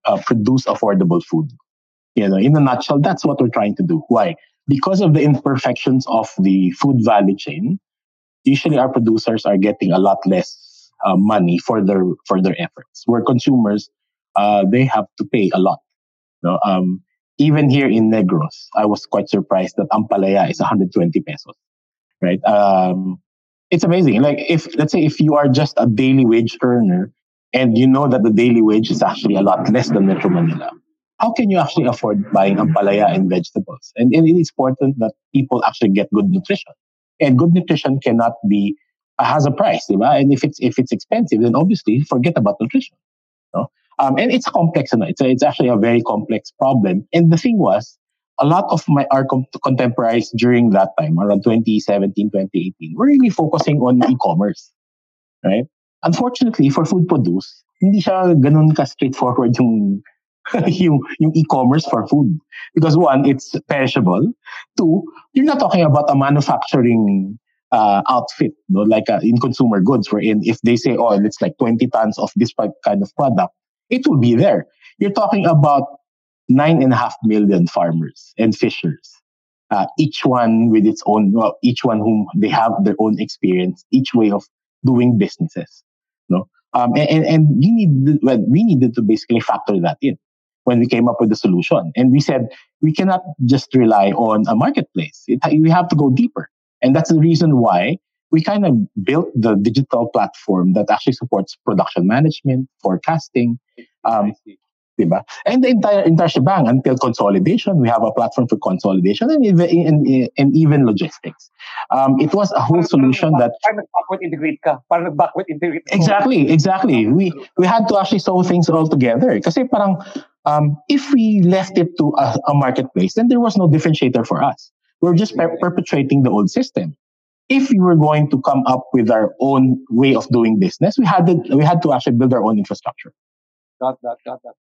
uh, produce affordable food. You know, in a nutshell, that's what we're trying to do. Why? Because of the imperfections of the food value chain, usually our producers are getting a lot less uh, money for their for their efforts. Where consumers, uh, they have to pay a lot. You know, um, even here in Negros, I was quite surprised that ampalaya is one hundred twenty pesos. Right? Um, it's amazing. Like if let's say if you are just a daily wage earner and you know that the daily wage is actually a lot less than Metro Manila, how can you actually afford buying ampalaya and vegetables? And, and it is important that people actually get good nutrition. And good nutrition cannot be uh, has a price, diba? And if it's if it's expensive, then obviously forget about nutrition. No? Um, and it's complex, you know? it's a, it's actually a very complex problem. And the thing was, a lot of my our com- contemporaries during that time, around twenty seventeen, twenty eighteen, were really focusing on e-commerce, right? Unfortunately, for food produce, hindi siya ganun ka straightforward yung yung, yung e-commerce for food. Because one, it's perishable. Two, you're not talking about a manufacturing uh, outfit, no? Like uh, in consumer goods, wherein if they say, oh, it's like twenty tons of this kind of product, it will be there. You're talking about nine and a half million farmers and fishers, uh, each one with its own, well, each one whom they have their own experience, each way of doing businesses. No, um, and, and and you need, well, we needed to basically factor that in when we came up with the solution. And we said, we cannot just rely on a marketplace. It, we have to go deeper. And that's the reason why we kind of built the digital platform that actually supports production management, forecasting, um, diba? And the entire, entire shebang until consolidation. We have a platform for consolidation and even, and, and even logistics. Um, it was a whole solution that... Parang backward integrate ka. Parang backward integrate. Exactly, exactly. We we had to actually sew things all together. Kasi parang, um, if we left it to a, a marketplace, then there was no differentiator for us. We're just per- perpetuating the old system. If we were going to come up with our own way of doing business, we had to, we had to actually build our own infrastructure. Got that, got that.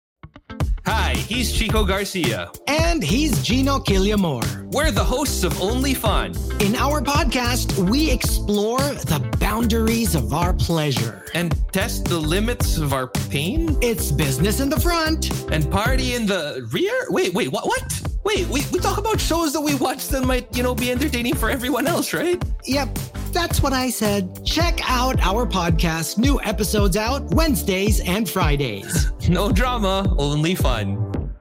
Hi, he's Chico Garcia. And he's Gino Killiamore. We're the hosts of Only Fun. In our podcast, we explore the boundaries of our pleasure. And test the limits of our pain? It's business in the front. And party in the rear? Wait, wait, what? What? Wait, we, we talk about shows that we watch that might, you know, be entertaining for everyone else, right? Yep, that's what I said. Check out our podcast. New episodes out Wednesdays and Fridays. No drama, only fun.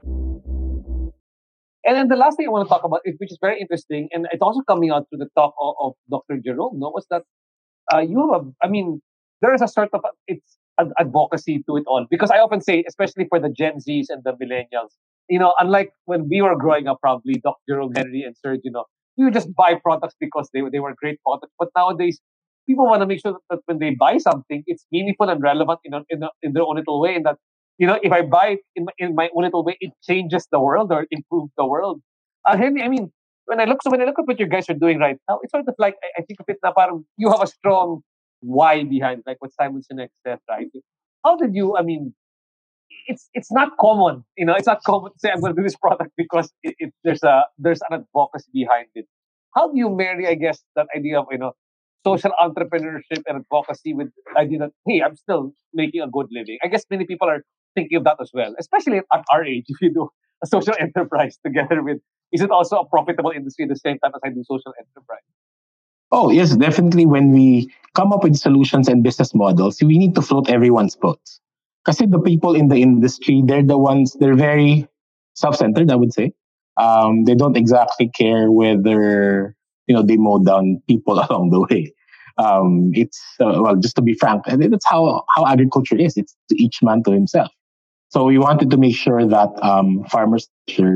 And then the last thing I want to talk about, which is very interesting, and it's also coming out through the talk of, of Doctor Jerome, no, was that uh, you have, a, I mean, there is a sort of, it's an advocacy to it all. Because I often say, especially for the Gen Zs and the millennials, you know, unlike when we were growing up, probably Doctor Jerome, Henry, and Serge, you know, we would just buy products because they, they were great products. But nowadays, people want to make sure that when they buy something, it's meaningful and relevant in, a, in, a, in their own little way. And that, you know, if I buy it in my, in my own little way, it changes the world or improves the world. Uh, Henry, I mean, when I look, so when I look at what you guys are doing right now, it's sort of like, I, I think of it na parang you have a strong why behind, like what Simon Sinek said, right? How did you, I mean, it's it's not common, you know, it's not common to say I'm going to do this product because it, it, there's a there's an advocacy behind it. How do you marry, I guess, that idea of, you know, social entrepreneurship and advocacy with the idea that, hey, I'm still making a good living? I guess many people are thinking of that as well, especially at our age. If you do a social enterprise together with, is it also a profitable industry at the same time as I do social enterprise? Oh, yes, definitely. When we come up with solutions and business models, we need to float everyone's boats. Because the people in the industry, they're the ones, they're very self-centered, I would say. Um, they don't exactly care whether, you know, they mow down people along the way. Um, it's, uh, well, just to be frank, that's how, how agriculture is. It's to each man to himself. So we wanted to make sure that um, farmers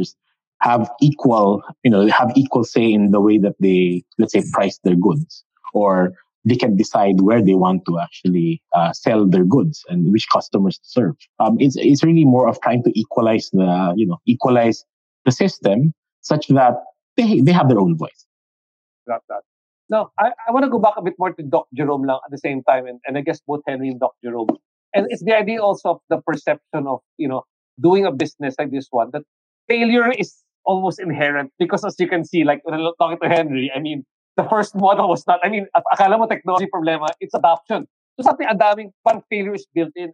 have equal, you know, have equal say in the way that they, let's say, price their goods, or they can decide where they want to actually uh, sell their goods and which customers to serve. Um, it's it's really more of trying to equalize the, you know, equalize the system such that they they have their own voice. Got that. Now, I, I want to go back a bit more to Doctor Jerome lang at the same time, and, and I guess both Henry and Doctor Jerome. And it's the idea also of the perception of, you know, doing a business like this one, that failure is almost inherent, because as you can see, like when I'm talking to Henry, I mean, the first model was not, I mean, akala mo technology problema, it's adoption. So something, ang daming parang failure is built in.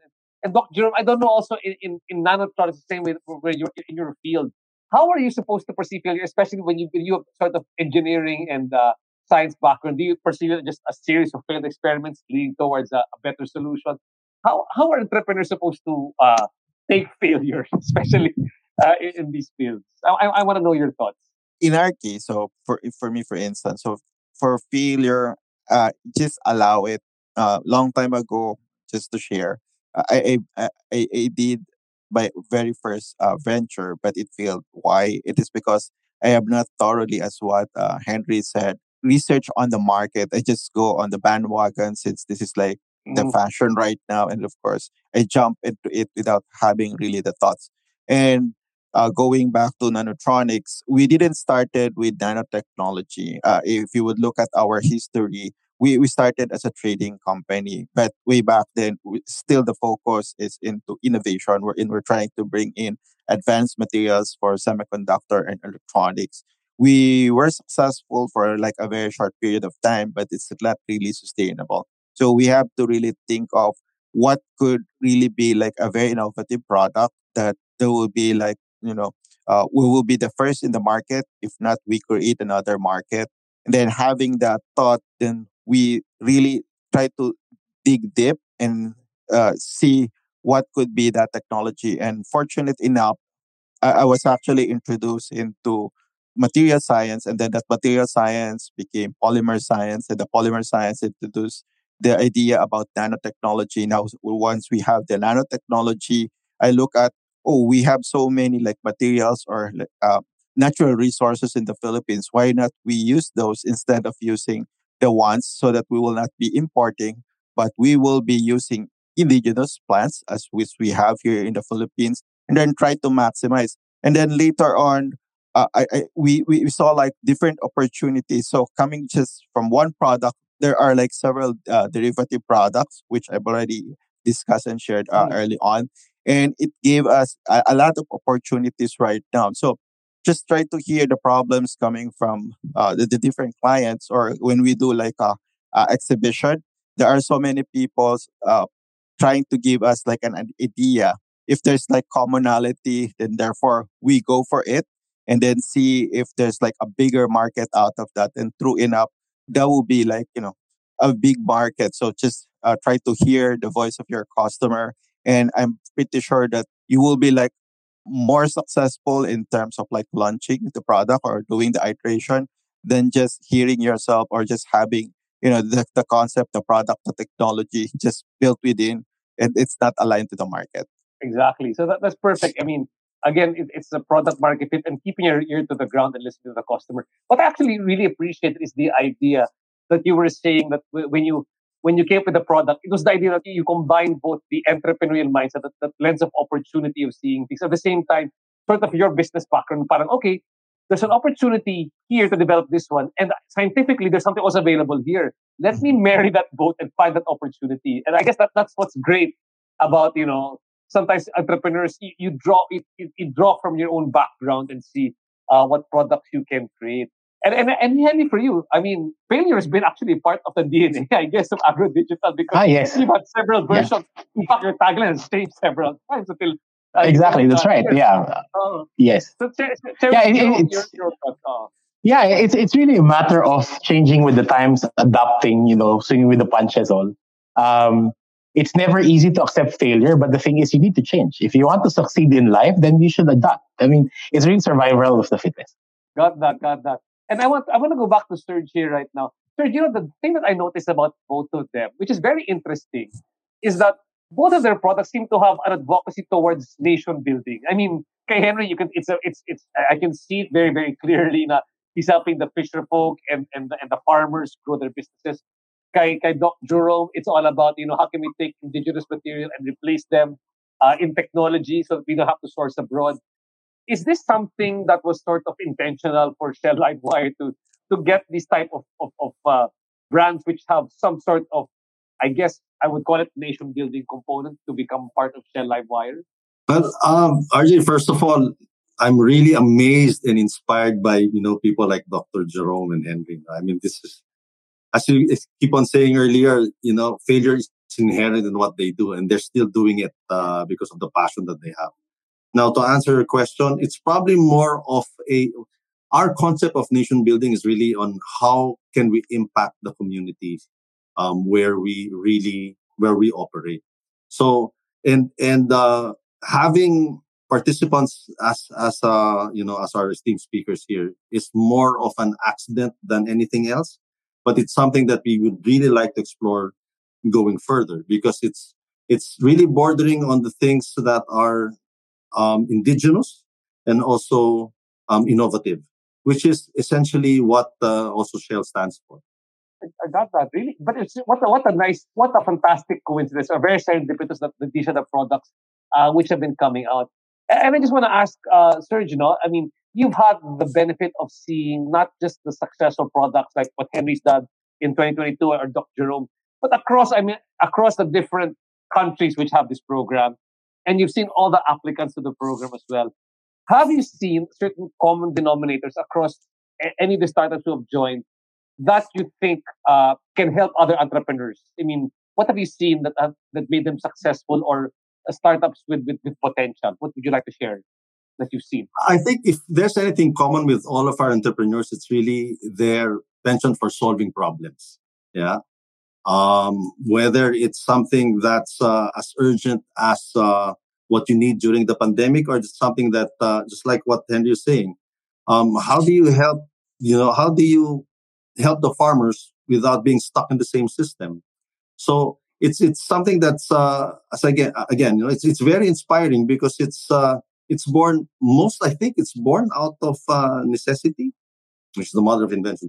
And Doc Jerome, I don't know also in, in, in nanotronics, the same way where you're in your field, how are you supposed to perceive failure, especially when you, when you have sort of engineering and uh, science background? Do you perceive it just a series of failed experiments leading towards a, a better solution? How, how are entrepreneurs supposed to uh, take failure, especially uh, in, in these fields? I, I, I want to know your thoughts. In our case, so for for me, for instance, so for failure, uh, just allow it. Uh, long time ago, just to share, uh, I, I I I did my very first uh, venture, but it failed. Why? It is because I have not thoroughly, as what uh, Henry said, research on the market. I just go on the bandwagon since this is like the Mm. fashion right now, and of course, I jump into it without having really the thoughts. And uh, going back to nanotronics, we didn't started with nanotechnology. Uh, if you would look at our history, we, we started as a trading company, but way back then, we, still the focus is into innovation. We're in, we're trying to bring in advanced materials for semiconductor and electronics. We were successful for like a very short period of time, but it's not really sustainable. So we have to really think of what could really be like a very innovative product that there will be like, you know, uh, we will be the first in the market. If not, we create another market. And then having that thought, then we really try to dig deep and uh, see what could be that technology. And fortunate enough, I, I was actually introduced into material science, and then that material science became polymer science, and the polymer science introduced the idea about nanotechnology. Now, s- once we have the nanotechnology, I look at, oh, we have so many like materials or like, uh, natural resources in the Philippines. Why not we use those instead of using the ones, so that we will not be importing, but we will be using indigenous plants as which we have here in the Philippines, and then try to maximize. And then later on, uh, I, I we, we we saw like different opportunities. So coming just from one product, there are like several uh, derivative products which I've already discussed and shared uh, Mm. early on, and it gave us a, a lot of opportunities right now. So just try to hear the problems coming from uh, the, the different clients, or when we do like a, a exhibition, there are so many people uh, trying to give us like an, an idea. If there's like commonality, then therefore we go for it, and then see if there's like a bigger market out of that. And true enough, that will be like, you know, a big market. So just uh, try to hear the voice of your customer. And I'm pretty sure that you will be like more successful in terms of like launching the product or doing the iteration than just hearing yourself or just having, you know, the, the concept, the product, the technology just built within, and it's not aligned to the market. Exactly. So that, that's perfect. I mean, again, it, it's a product market fit and keeping your ear to the ground and listening to the customer. What I actually really appreciate is the idea that you were saying that wh- when you when you came up with the product, it was the idea that you combine both the entrepreneurial mindset, that, that lens of opportunity of seeing things, at the same time, sort of your business background. Parang, okay, there's an opportunity here to develop this one, and scientifically, there's something else available here. Let me marry that both and find that opportunity. And I guess that that's what's great about, you know, sometimes entrepreneurs, you, you draw you, you, you draw from your own background and see uh, what products you can create. And and and Henry, for you, I mean, failure has been actually part of the D N A, I guess, of Agro Digital, because Ah, yes. you've had several Yeah. versions. In fact, your tagline has changed several times until uh, you Exactly. That's uh, right. here. Yeah. Uh, Yes. so share, share Yeah. with It, me it- your, your, it's your thoughts. Uh, yeah. It's it's really a matter of changing with the times, adapting. You know, swinging with the punches. All. Um, it's never easy to accept failure, but the thing is, you need to change. If you want to succeed in life, then you should adapt. I mean, it's really survival of the fittest. got that, got that. And I want I want to go back to Serge here right now. Serge, you know, the thing that I noticed about both of them, which is very interesting, is that both of their products seem to have an advocacy towards nation building. I mean, Kay Henry, you can it's a it's it's I can see it very very clearly. Na he's helping the fisher folk and and the, and the farmers grow their businesses. Kay kay Doc Jerome, it's all about, you know, how can we take indigenous material and replace them uh, in technology so that we don't have to source abroad. Is this something that was sort of intentional for Shell Livewire to to get these type of of, of uh, brands which have some sort of, I guess I would call it, nation building component to become part of Shell Livewire? Well, um, R J, first of all, I'm really amazed and inspired by, you know, people like Doctor Jerome and Henry. I mean, this is, as you keep on saying earlier, you know, failure is it's inherent in what they do, and they're still doing it uh, because of the passion that they have. Now, to answer your question, it's probably more of a, our concept of nation building is really on how can we impact the communities um, where we really, where we operate. So, and, and uh, having participants as, as, uh, you know, as our esteemed speakers here is more of an accident than anything else, but it's something that we would really like to explore going further, because it's, it's really bordering on the things that are Um, indigenous and also um, innovative, which is essentially what uh, also Shell stands for. I got that really, but it's what a, what a nice, what a fantastic coincidence. A very serendipitous that that these are the products uh, which have been coming out. And I just want to ask, uh, Serge, you know, I mean, you've had the benefit of seeing not just the successful products like what Henry's done in twenty twenty-two or Doctor Jerome, but across, I mean, across the different countries which have this program. And you've seen all the applicants to the program as well. Have you seen certain common denominators across a- any of the startups who have joined that you think uh, can help other entrepreneurs? I mean, what have you seen that have, that made them successful, or uh, startups with, with, with potential? What would you like to share that you've seen? I think if there's anything common with all of our entrepreneurs, it's really their penchant for solving problems. Yeah. Um, whether it's something that's uh, as urgent as uh, what you need during the pandemic, or it's something that, uh, just like what Henry is saying, um, how do you help, you know, how do you help the farmers without being stuck in the same system? So it's it's something that's, uh, as again, again, you know, it's it's very inspiring, because it's uh, it's born most, I think it's born out of uh, necessity, which is the mother of invention.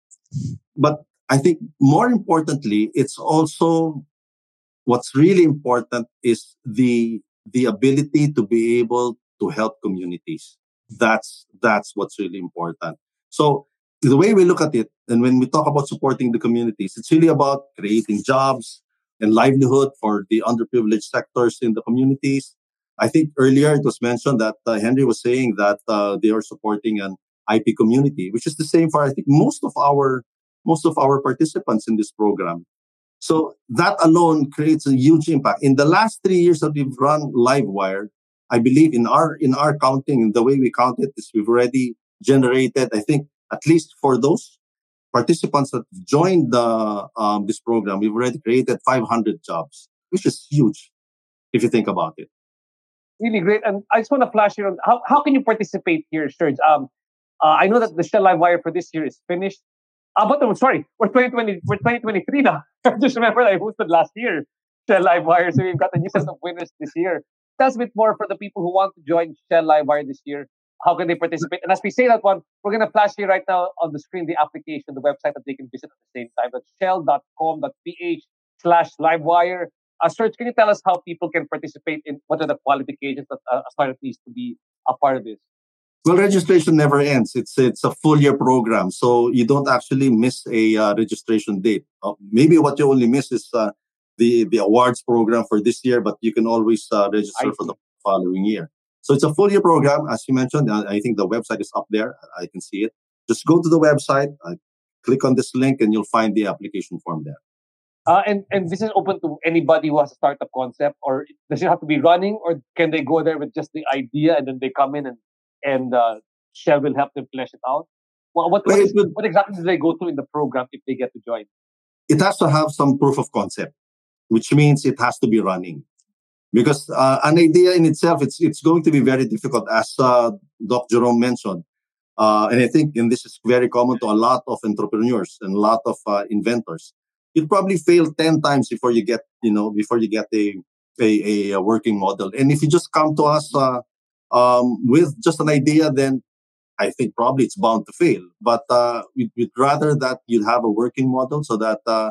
But I think more importantly, it's also what's really important is the the ability to be able to help communities. That's that's what's really important. So the way we look at it, and when we talk about supporting the communities, it's really about creating jobs and livelihood for the underprivileged sectors in the communities. I think earlier it was mentioned that uh, Henry was saying that uh, they are supporting an I P community, which is the same for, I think, most of our most of our participants in this program. So that alone creates a huge impact. In the last three years that we've run Livewire, I believe in our in our counting, in the way we count it, is we've already generated, I think, at least for those participants that joined the um, this program, we've already created five hundred jobs, which is huge if you think about it. Really great. And I just want to flash here on how, how can you participate here, Serge? Um, uh, I know that the Shell Livewire for this year is finished. Uh, but I'm sorry, we're twenty twenty, we're twenty twenty-three now. I just remember I hosted last year Shell Livewire, so we've got a new set of winners this year. Tell us a bit more for the people who want to join Shell Livewire this year. How can they participate? And as we say that one, we're going to flash here right now on the screen the application, the website that they can visit at the same time. That's shell.com.ph slash Livewire. Uh, Serge, can you tell us how people can participate in what are the qualifications that uh, a startup needs to be a part of this? Well, registration never ends. It's it's a full year program, so you don't actually miss a uh, registration date. Uh, maybe what you only miss is uh, the the awards program for this year, but you can always uh, register for the following year. So it's a full year program, as you mentioned. Uh, I think the website is up there. I can see it. Just go to the website, uh, click on this link, and you'll find the application form there. Uh, and and this is open to anybody who has a startup concept, or does it have to be running, or can they go there with just the idea and then they come in and and uh, Shell will help them flesh it out? Well, what, what, is, what exactly do they go through in the program if they get to join? It has to have some proof of concept, which means it has to be running. Because uh, an idea in itself, it's it's going to be very difficult, as uh, Doctor Jerome mentioned. Uh, and I think, and this is very common to a lot of entrepreneurs and a lot of uh, inventors. You'd probably fail ten times before you get, you know, before you get a a, a working model. And if you just come to us uh, um, with just an idea, then I think probably it's bound to fail. But uh, we'd, we'd rather that you'd have a working model so that uh,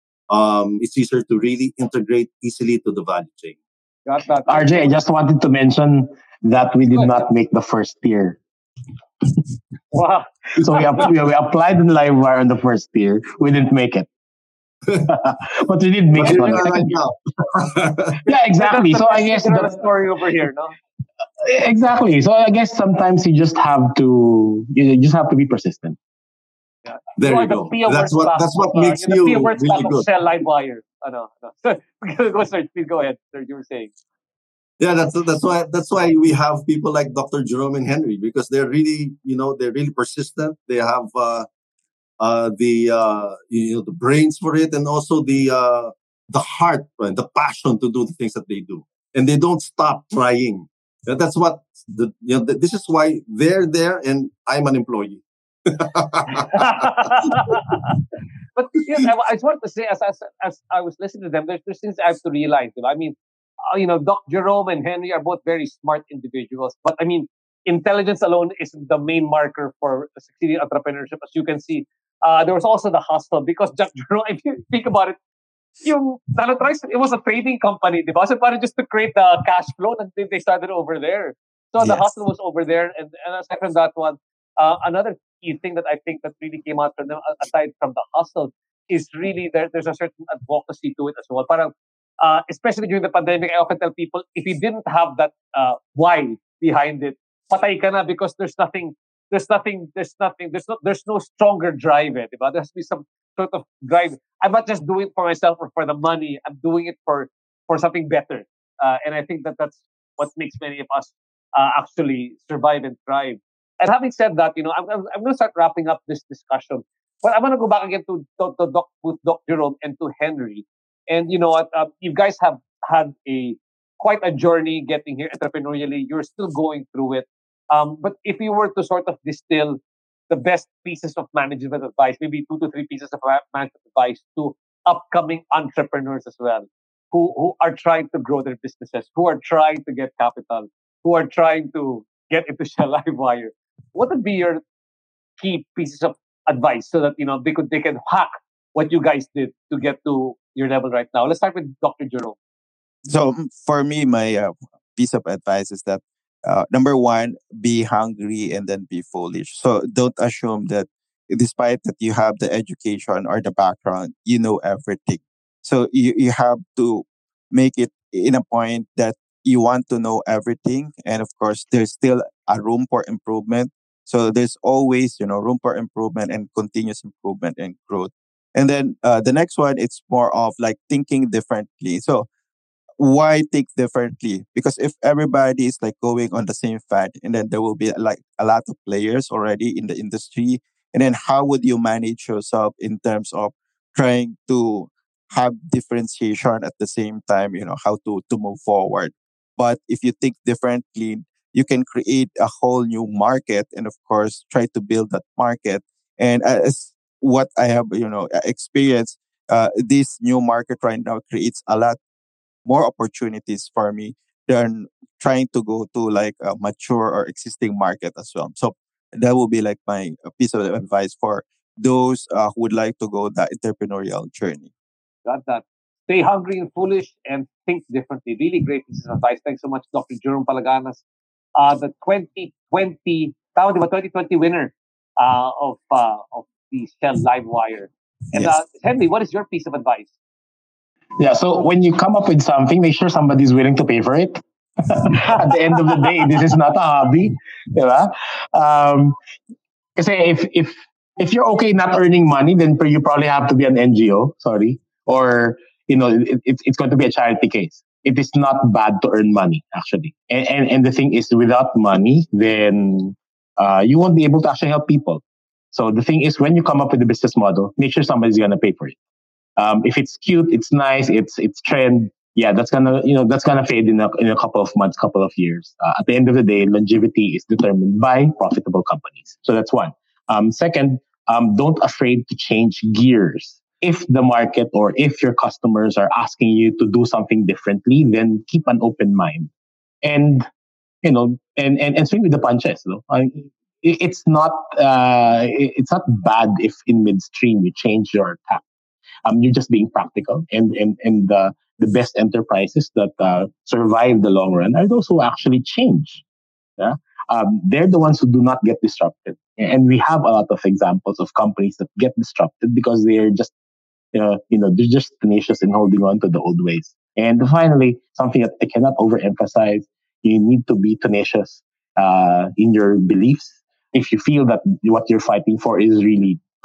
um, it's easier to really integrate easily to the value chain. Got that. R J, I just wanted to mention that we did not make the first tier. Wow. So we, we, we applied in Livewire on the first tier. We didn't make it. But we did make it on the second tier. Yeah, exactly. So I guess the story over here, no? Exactly. So I guess sometimes you just have to you just have to be persistent. Yeah. There so you go. That's what that's what uh, makes you the really staff good. Of Shell Livewire. ano, ano. So, go, sir. Please go ahead, sir. You were saying. Yeah, that's that's why that's why we have people like Doctor Jerome and Henry, because they're really, you know, they're really persistent. They have uh, uh, the uh, you know the brains for it, and also the uh, the heart and the passion to do the things that they do, and they don't stop trying. And that's what the you know. th- This is why they're there, and I'm an employee. But yes, I, I just wanted to say, as, as as I was listening to them, there's, there's things I have to realize. You know, I mean, uh, you know, Doc Jerome and Henry are both very smart individuals. But I mean, intelligence alone isn't the main marker for succeeding entrepreneurship. As you can see, uh, there was also the hustle because Doc Jerome, if you think about it, yung Nanotrice, it was a trading company, di ba? So parang just to create the cash flow, and they they started over there. So the Yes. hustle was over there, and, and aside from that one, uh, another key thing that I think that really came out from them, a- aside from the hustle, is really there. There's a certain advocacy to it as well. Parang, uh, especially during the pandemic, I often tell people if you didn't have that uh, why behind it, patay ka na because there's nothing, there's nothing, there's nothing, there's no, there's no stronger drive. Eh, diba? There has to be some sort of drive. I'm not just doing it for myself or for the money. I'm doing it for for something better. Uh, and I think that that's what makes many of us uh, actually survive and thrive. And having said that, you know, I'm, I'm, I'm going to start wrapping up this discussion. But I'm going to go back again to, to, to Doc, with Doc Jerome and to Henry. And you know what? Uh, you guys have had a quite a journey getting here entrepreneurially. You're still going through it. Um, but if you were to sort of distill the best pieces of management advice, maybe two to three pieces of ma- management advice to upcoming entrepreneurs as well, who who are trying to grow their businesses, who are trying to get capital, who are trying to get into Shell Livewire, what would be your key pieces of advice so that you know they could they can hack what you guys did to get to your level right now? Let's start with Doctor Jerome. So mm, for me, my uh, piece of advice is that uh, number one, be hungry and then be foolish. So don't assume that despite that you have the education or the background, you know everything. So you, you have to make it in a point that you want to know everything. And of course, there's still a room for improvement. So there's always, you know, room for improvement and continuous improvement and growth. And then uh, the next one, it's more of like thinking differently. So why think differently? Because if everybody is like going on the same fad, and then there will be like a lot of players already in the industry, and then how would you manage yourself in terms of trying to have differentiation at the same time? You know how to to move forward. But if you think differently, you can create a whole new market, and of course, try to build that market. And as what I have, you know, experienced, uh, this new market right now creates a lot more opportunities for me than trying to go to like a mature or existing market as well. So that will be like my uh, piece of advice for those uh, who would like to go that entrepreneurial journey. Got that. Stay hungry and foolish and think differently. Really great pieces of advice. Thanks so much, Doctor Jerome Palaganas. Uh, the twenty twenty, tama di ba, twenty twenty winner uh, of uh, of the Shell Livewire. And Yes. uh, Henry, what is your piece of advice? Yeah, so when you come up with something, make sure somebody's willing to pay for it. At the end of the day, this is not a hobby, di ba? Um, kasi if if if you're okay not earning money, then you probably have to be an N G O. Sorry, or you know, it, it's it's going to be a charity case. It is not bad to earn money, actually. And and, and the thing is, without money, then uh, you won't be able to actually help people. So the thing is, when you come up with a business model, make sure somebody's going to pay for it. Um, if it's cute, it's nice, it's it's trend. Yeah, that's gonna you know that's gonna fade in a in a couple of months, couple of years. Uh, at the end of the day, longevity is determined by profitable companies. So that's one. Um, second, um, don't afraid to change gears. If the market or if your customers are asking you to do something differently, then keep an open mind and you know and and, and swing with the punches. No? I, it- it's not uh, it- it's not bad if in midstream you change your tack. Um, you're just being practical, and and and the the best enterprises that uh, survive the long run are those who actually change. Yeah, um, they're the ones who do not get disrupted, and we have a lot of examples of companies that get disrupted because they're just you know you know they're just tenacious in holding on to the old ways. And finally, something that I cannot overemphasize: you need to be tenacious uh, in your beliefs. If you feel that what you're fighting for is really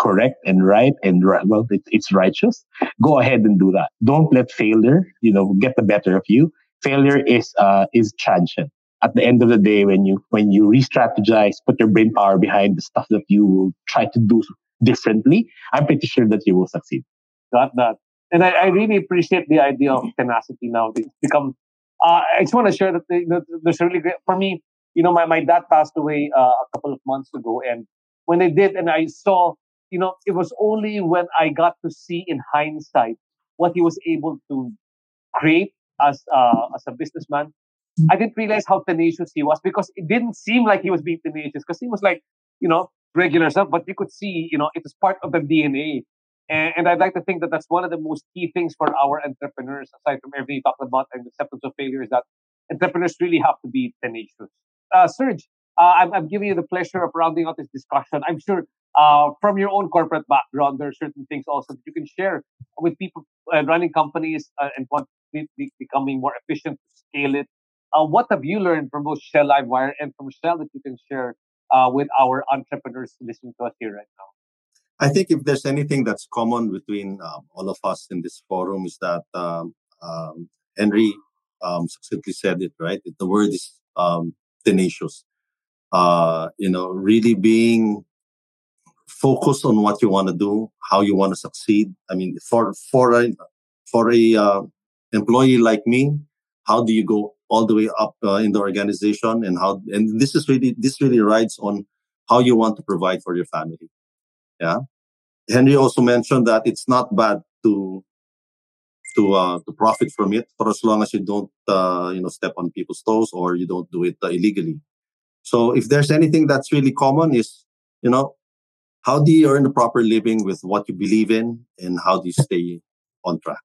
correct and right and right, well, it, it's righteous, go ahead and do that. Don't let failure, you know, get the better of you. Failure is uh, is transient. At the end of the day, when you when you re-strategize, put your brain power behind the stuff that you will try to do differently, I'm pretty sure that you will succeed. Got that. And I, I really appreciate the idea of tenacity now. It's become, uh, I just want to share that the, the, there's really great, for me, you know, my, my dad passed away uh, a couple of months ago. And when they did, and I saw, you know, it was only when I got to see in hindsight what he was able to create as, uh, as a businessman. I didn't realize how tenacious he was, because it didn't seem like he was being tenacious, because he was like, you know, regular stuff, but you could see, you know, it was part of the D N A. And, and I'd like to think that that's one of the most key things for our entrepreneurs, aside from everything you talked about and acceptance of failure, is that entrepreneurs really have to be tenacious. Uh, Serge, uh, I'm, I'm giving you the pleasure of rounding out this discussion. I'm sure uh, from your own corporate background, there are certain things also that you can share with people uh, running companies uh, and want to be becoming more efficient to scale it. Uh, what have you learned from both Shell Livewire and from Shell that you can share uh, with our entrepreneurs listening to us here right now? I think if there's anything that's common between um, all of us in this forum is that um, um, Henry um, succinctly said it, right? The word is um, tenacious. Uh, you know, really being focused on what you want to do, how you want to succeed. I mean, for for a for a uh, employee like me, how do you go all the way up uh, in the organization, and how? And this is really this really rides on how you want to provide for your family. Yeah. Henry also mentioned that it's not bad to to uh, to profit from it, for as long as you don't uh, you know step on people's toes or you don't do it uh, illegally. So if there's anything that's really common is, you know, how do you earn a proper living with what you believe in, and how do you stay on track?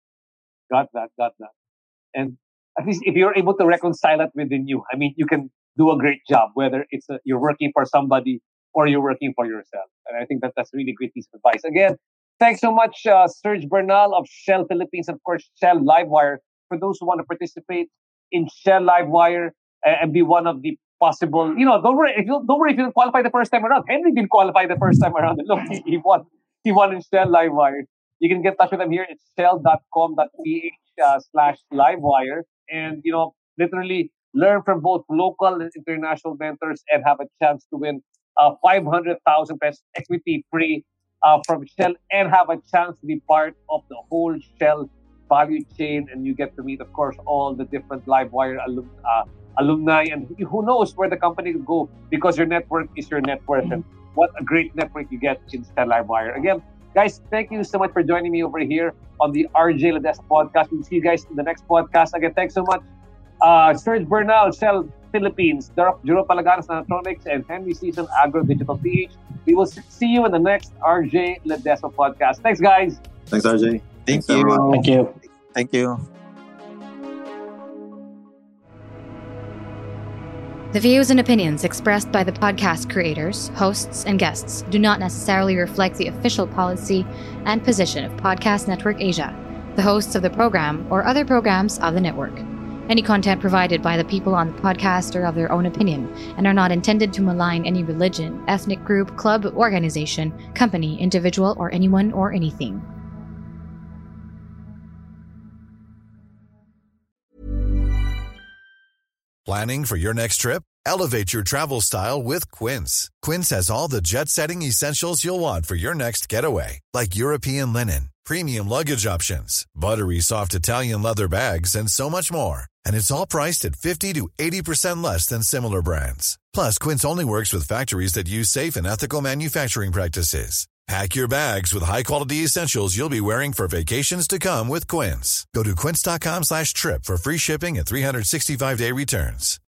Got that, got that. And at least if you're able to reconcile that within you, I mean, you can do a great job, whether it's a, you're working for somebody or you're working for yourself. And I think that that's a really great piece of advice. Again, thanks so much, uh, Serge Bernal of Shell Philippines, and of course, Shell Livewire. For those who want to participate in Shell Livewire uh, and be one of the possible, you know, don't worry if you don't worry if you didn't qualify the first time around. Henry didn't qualify the first time around. And look, he, he won. He won in Shell Livewire. You can get in touch with them here. It's shell dot com dot p h uh, slash livewire. And, you know, literally learn from both local and international mentors and have a chance to win uh, five hundred thousand pesos equity free uh, from Shell, and have a chance to be part of the whole Shell value chain. And you get to meet, of course, all the different Livewire alum, uh, alumni, and who knows where the company will go, because your network is your net worth. And what a great network you get in Shell Livewire. Again, guys, thank you so much for joining me over here on the R J Ledesma podcast. We'll see you guys in the next podcast. Again, thanks so much. Uh, Serge Bernal, Shell Philippines, Jerome Palaganas, Natronics, and Henry Season, Agro Digital P H. We will see you in the next R J Ledesma podcast. Thanks, guys. Thanks, R J. Thank Thanks, you. everyone. Thank you. Thank you. The views and opinions expressed by the podcast creators, hosts, and guests do not necessarily reflect the official policy and position of Podcast Network Asia, the hosts of the program, or other programs of the network. Any content provided by the people on the podcast are of their own opinion and are not intended to malign any religion, ethnic group, club, organization, company, individual, or anyone or anything. Planning for your next trip? Elevate your travel style with Quince. Quince has all the jet-setting essentials you'll want for your next getaway, like European linen, premium luggage options, buttery soft Italian leather bags, and so much more. And it's all priced at fifty to eighty percent less than similar brands. Plus, Quince only works with factories that use safe and ethical manufacturing practices. Pack your bags with high-quality essentials you'll be wearing for vacations to come with Quince. Go to quince dot com slash trip for free shipping and three sixty-five day returns.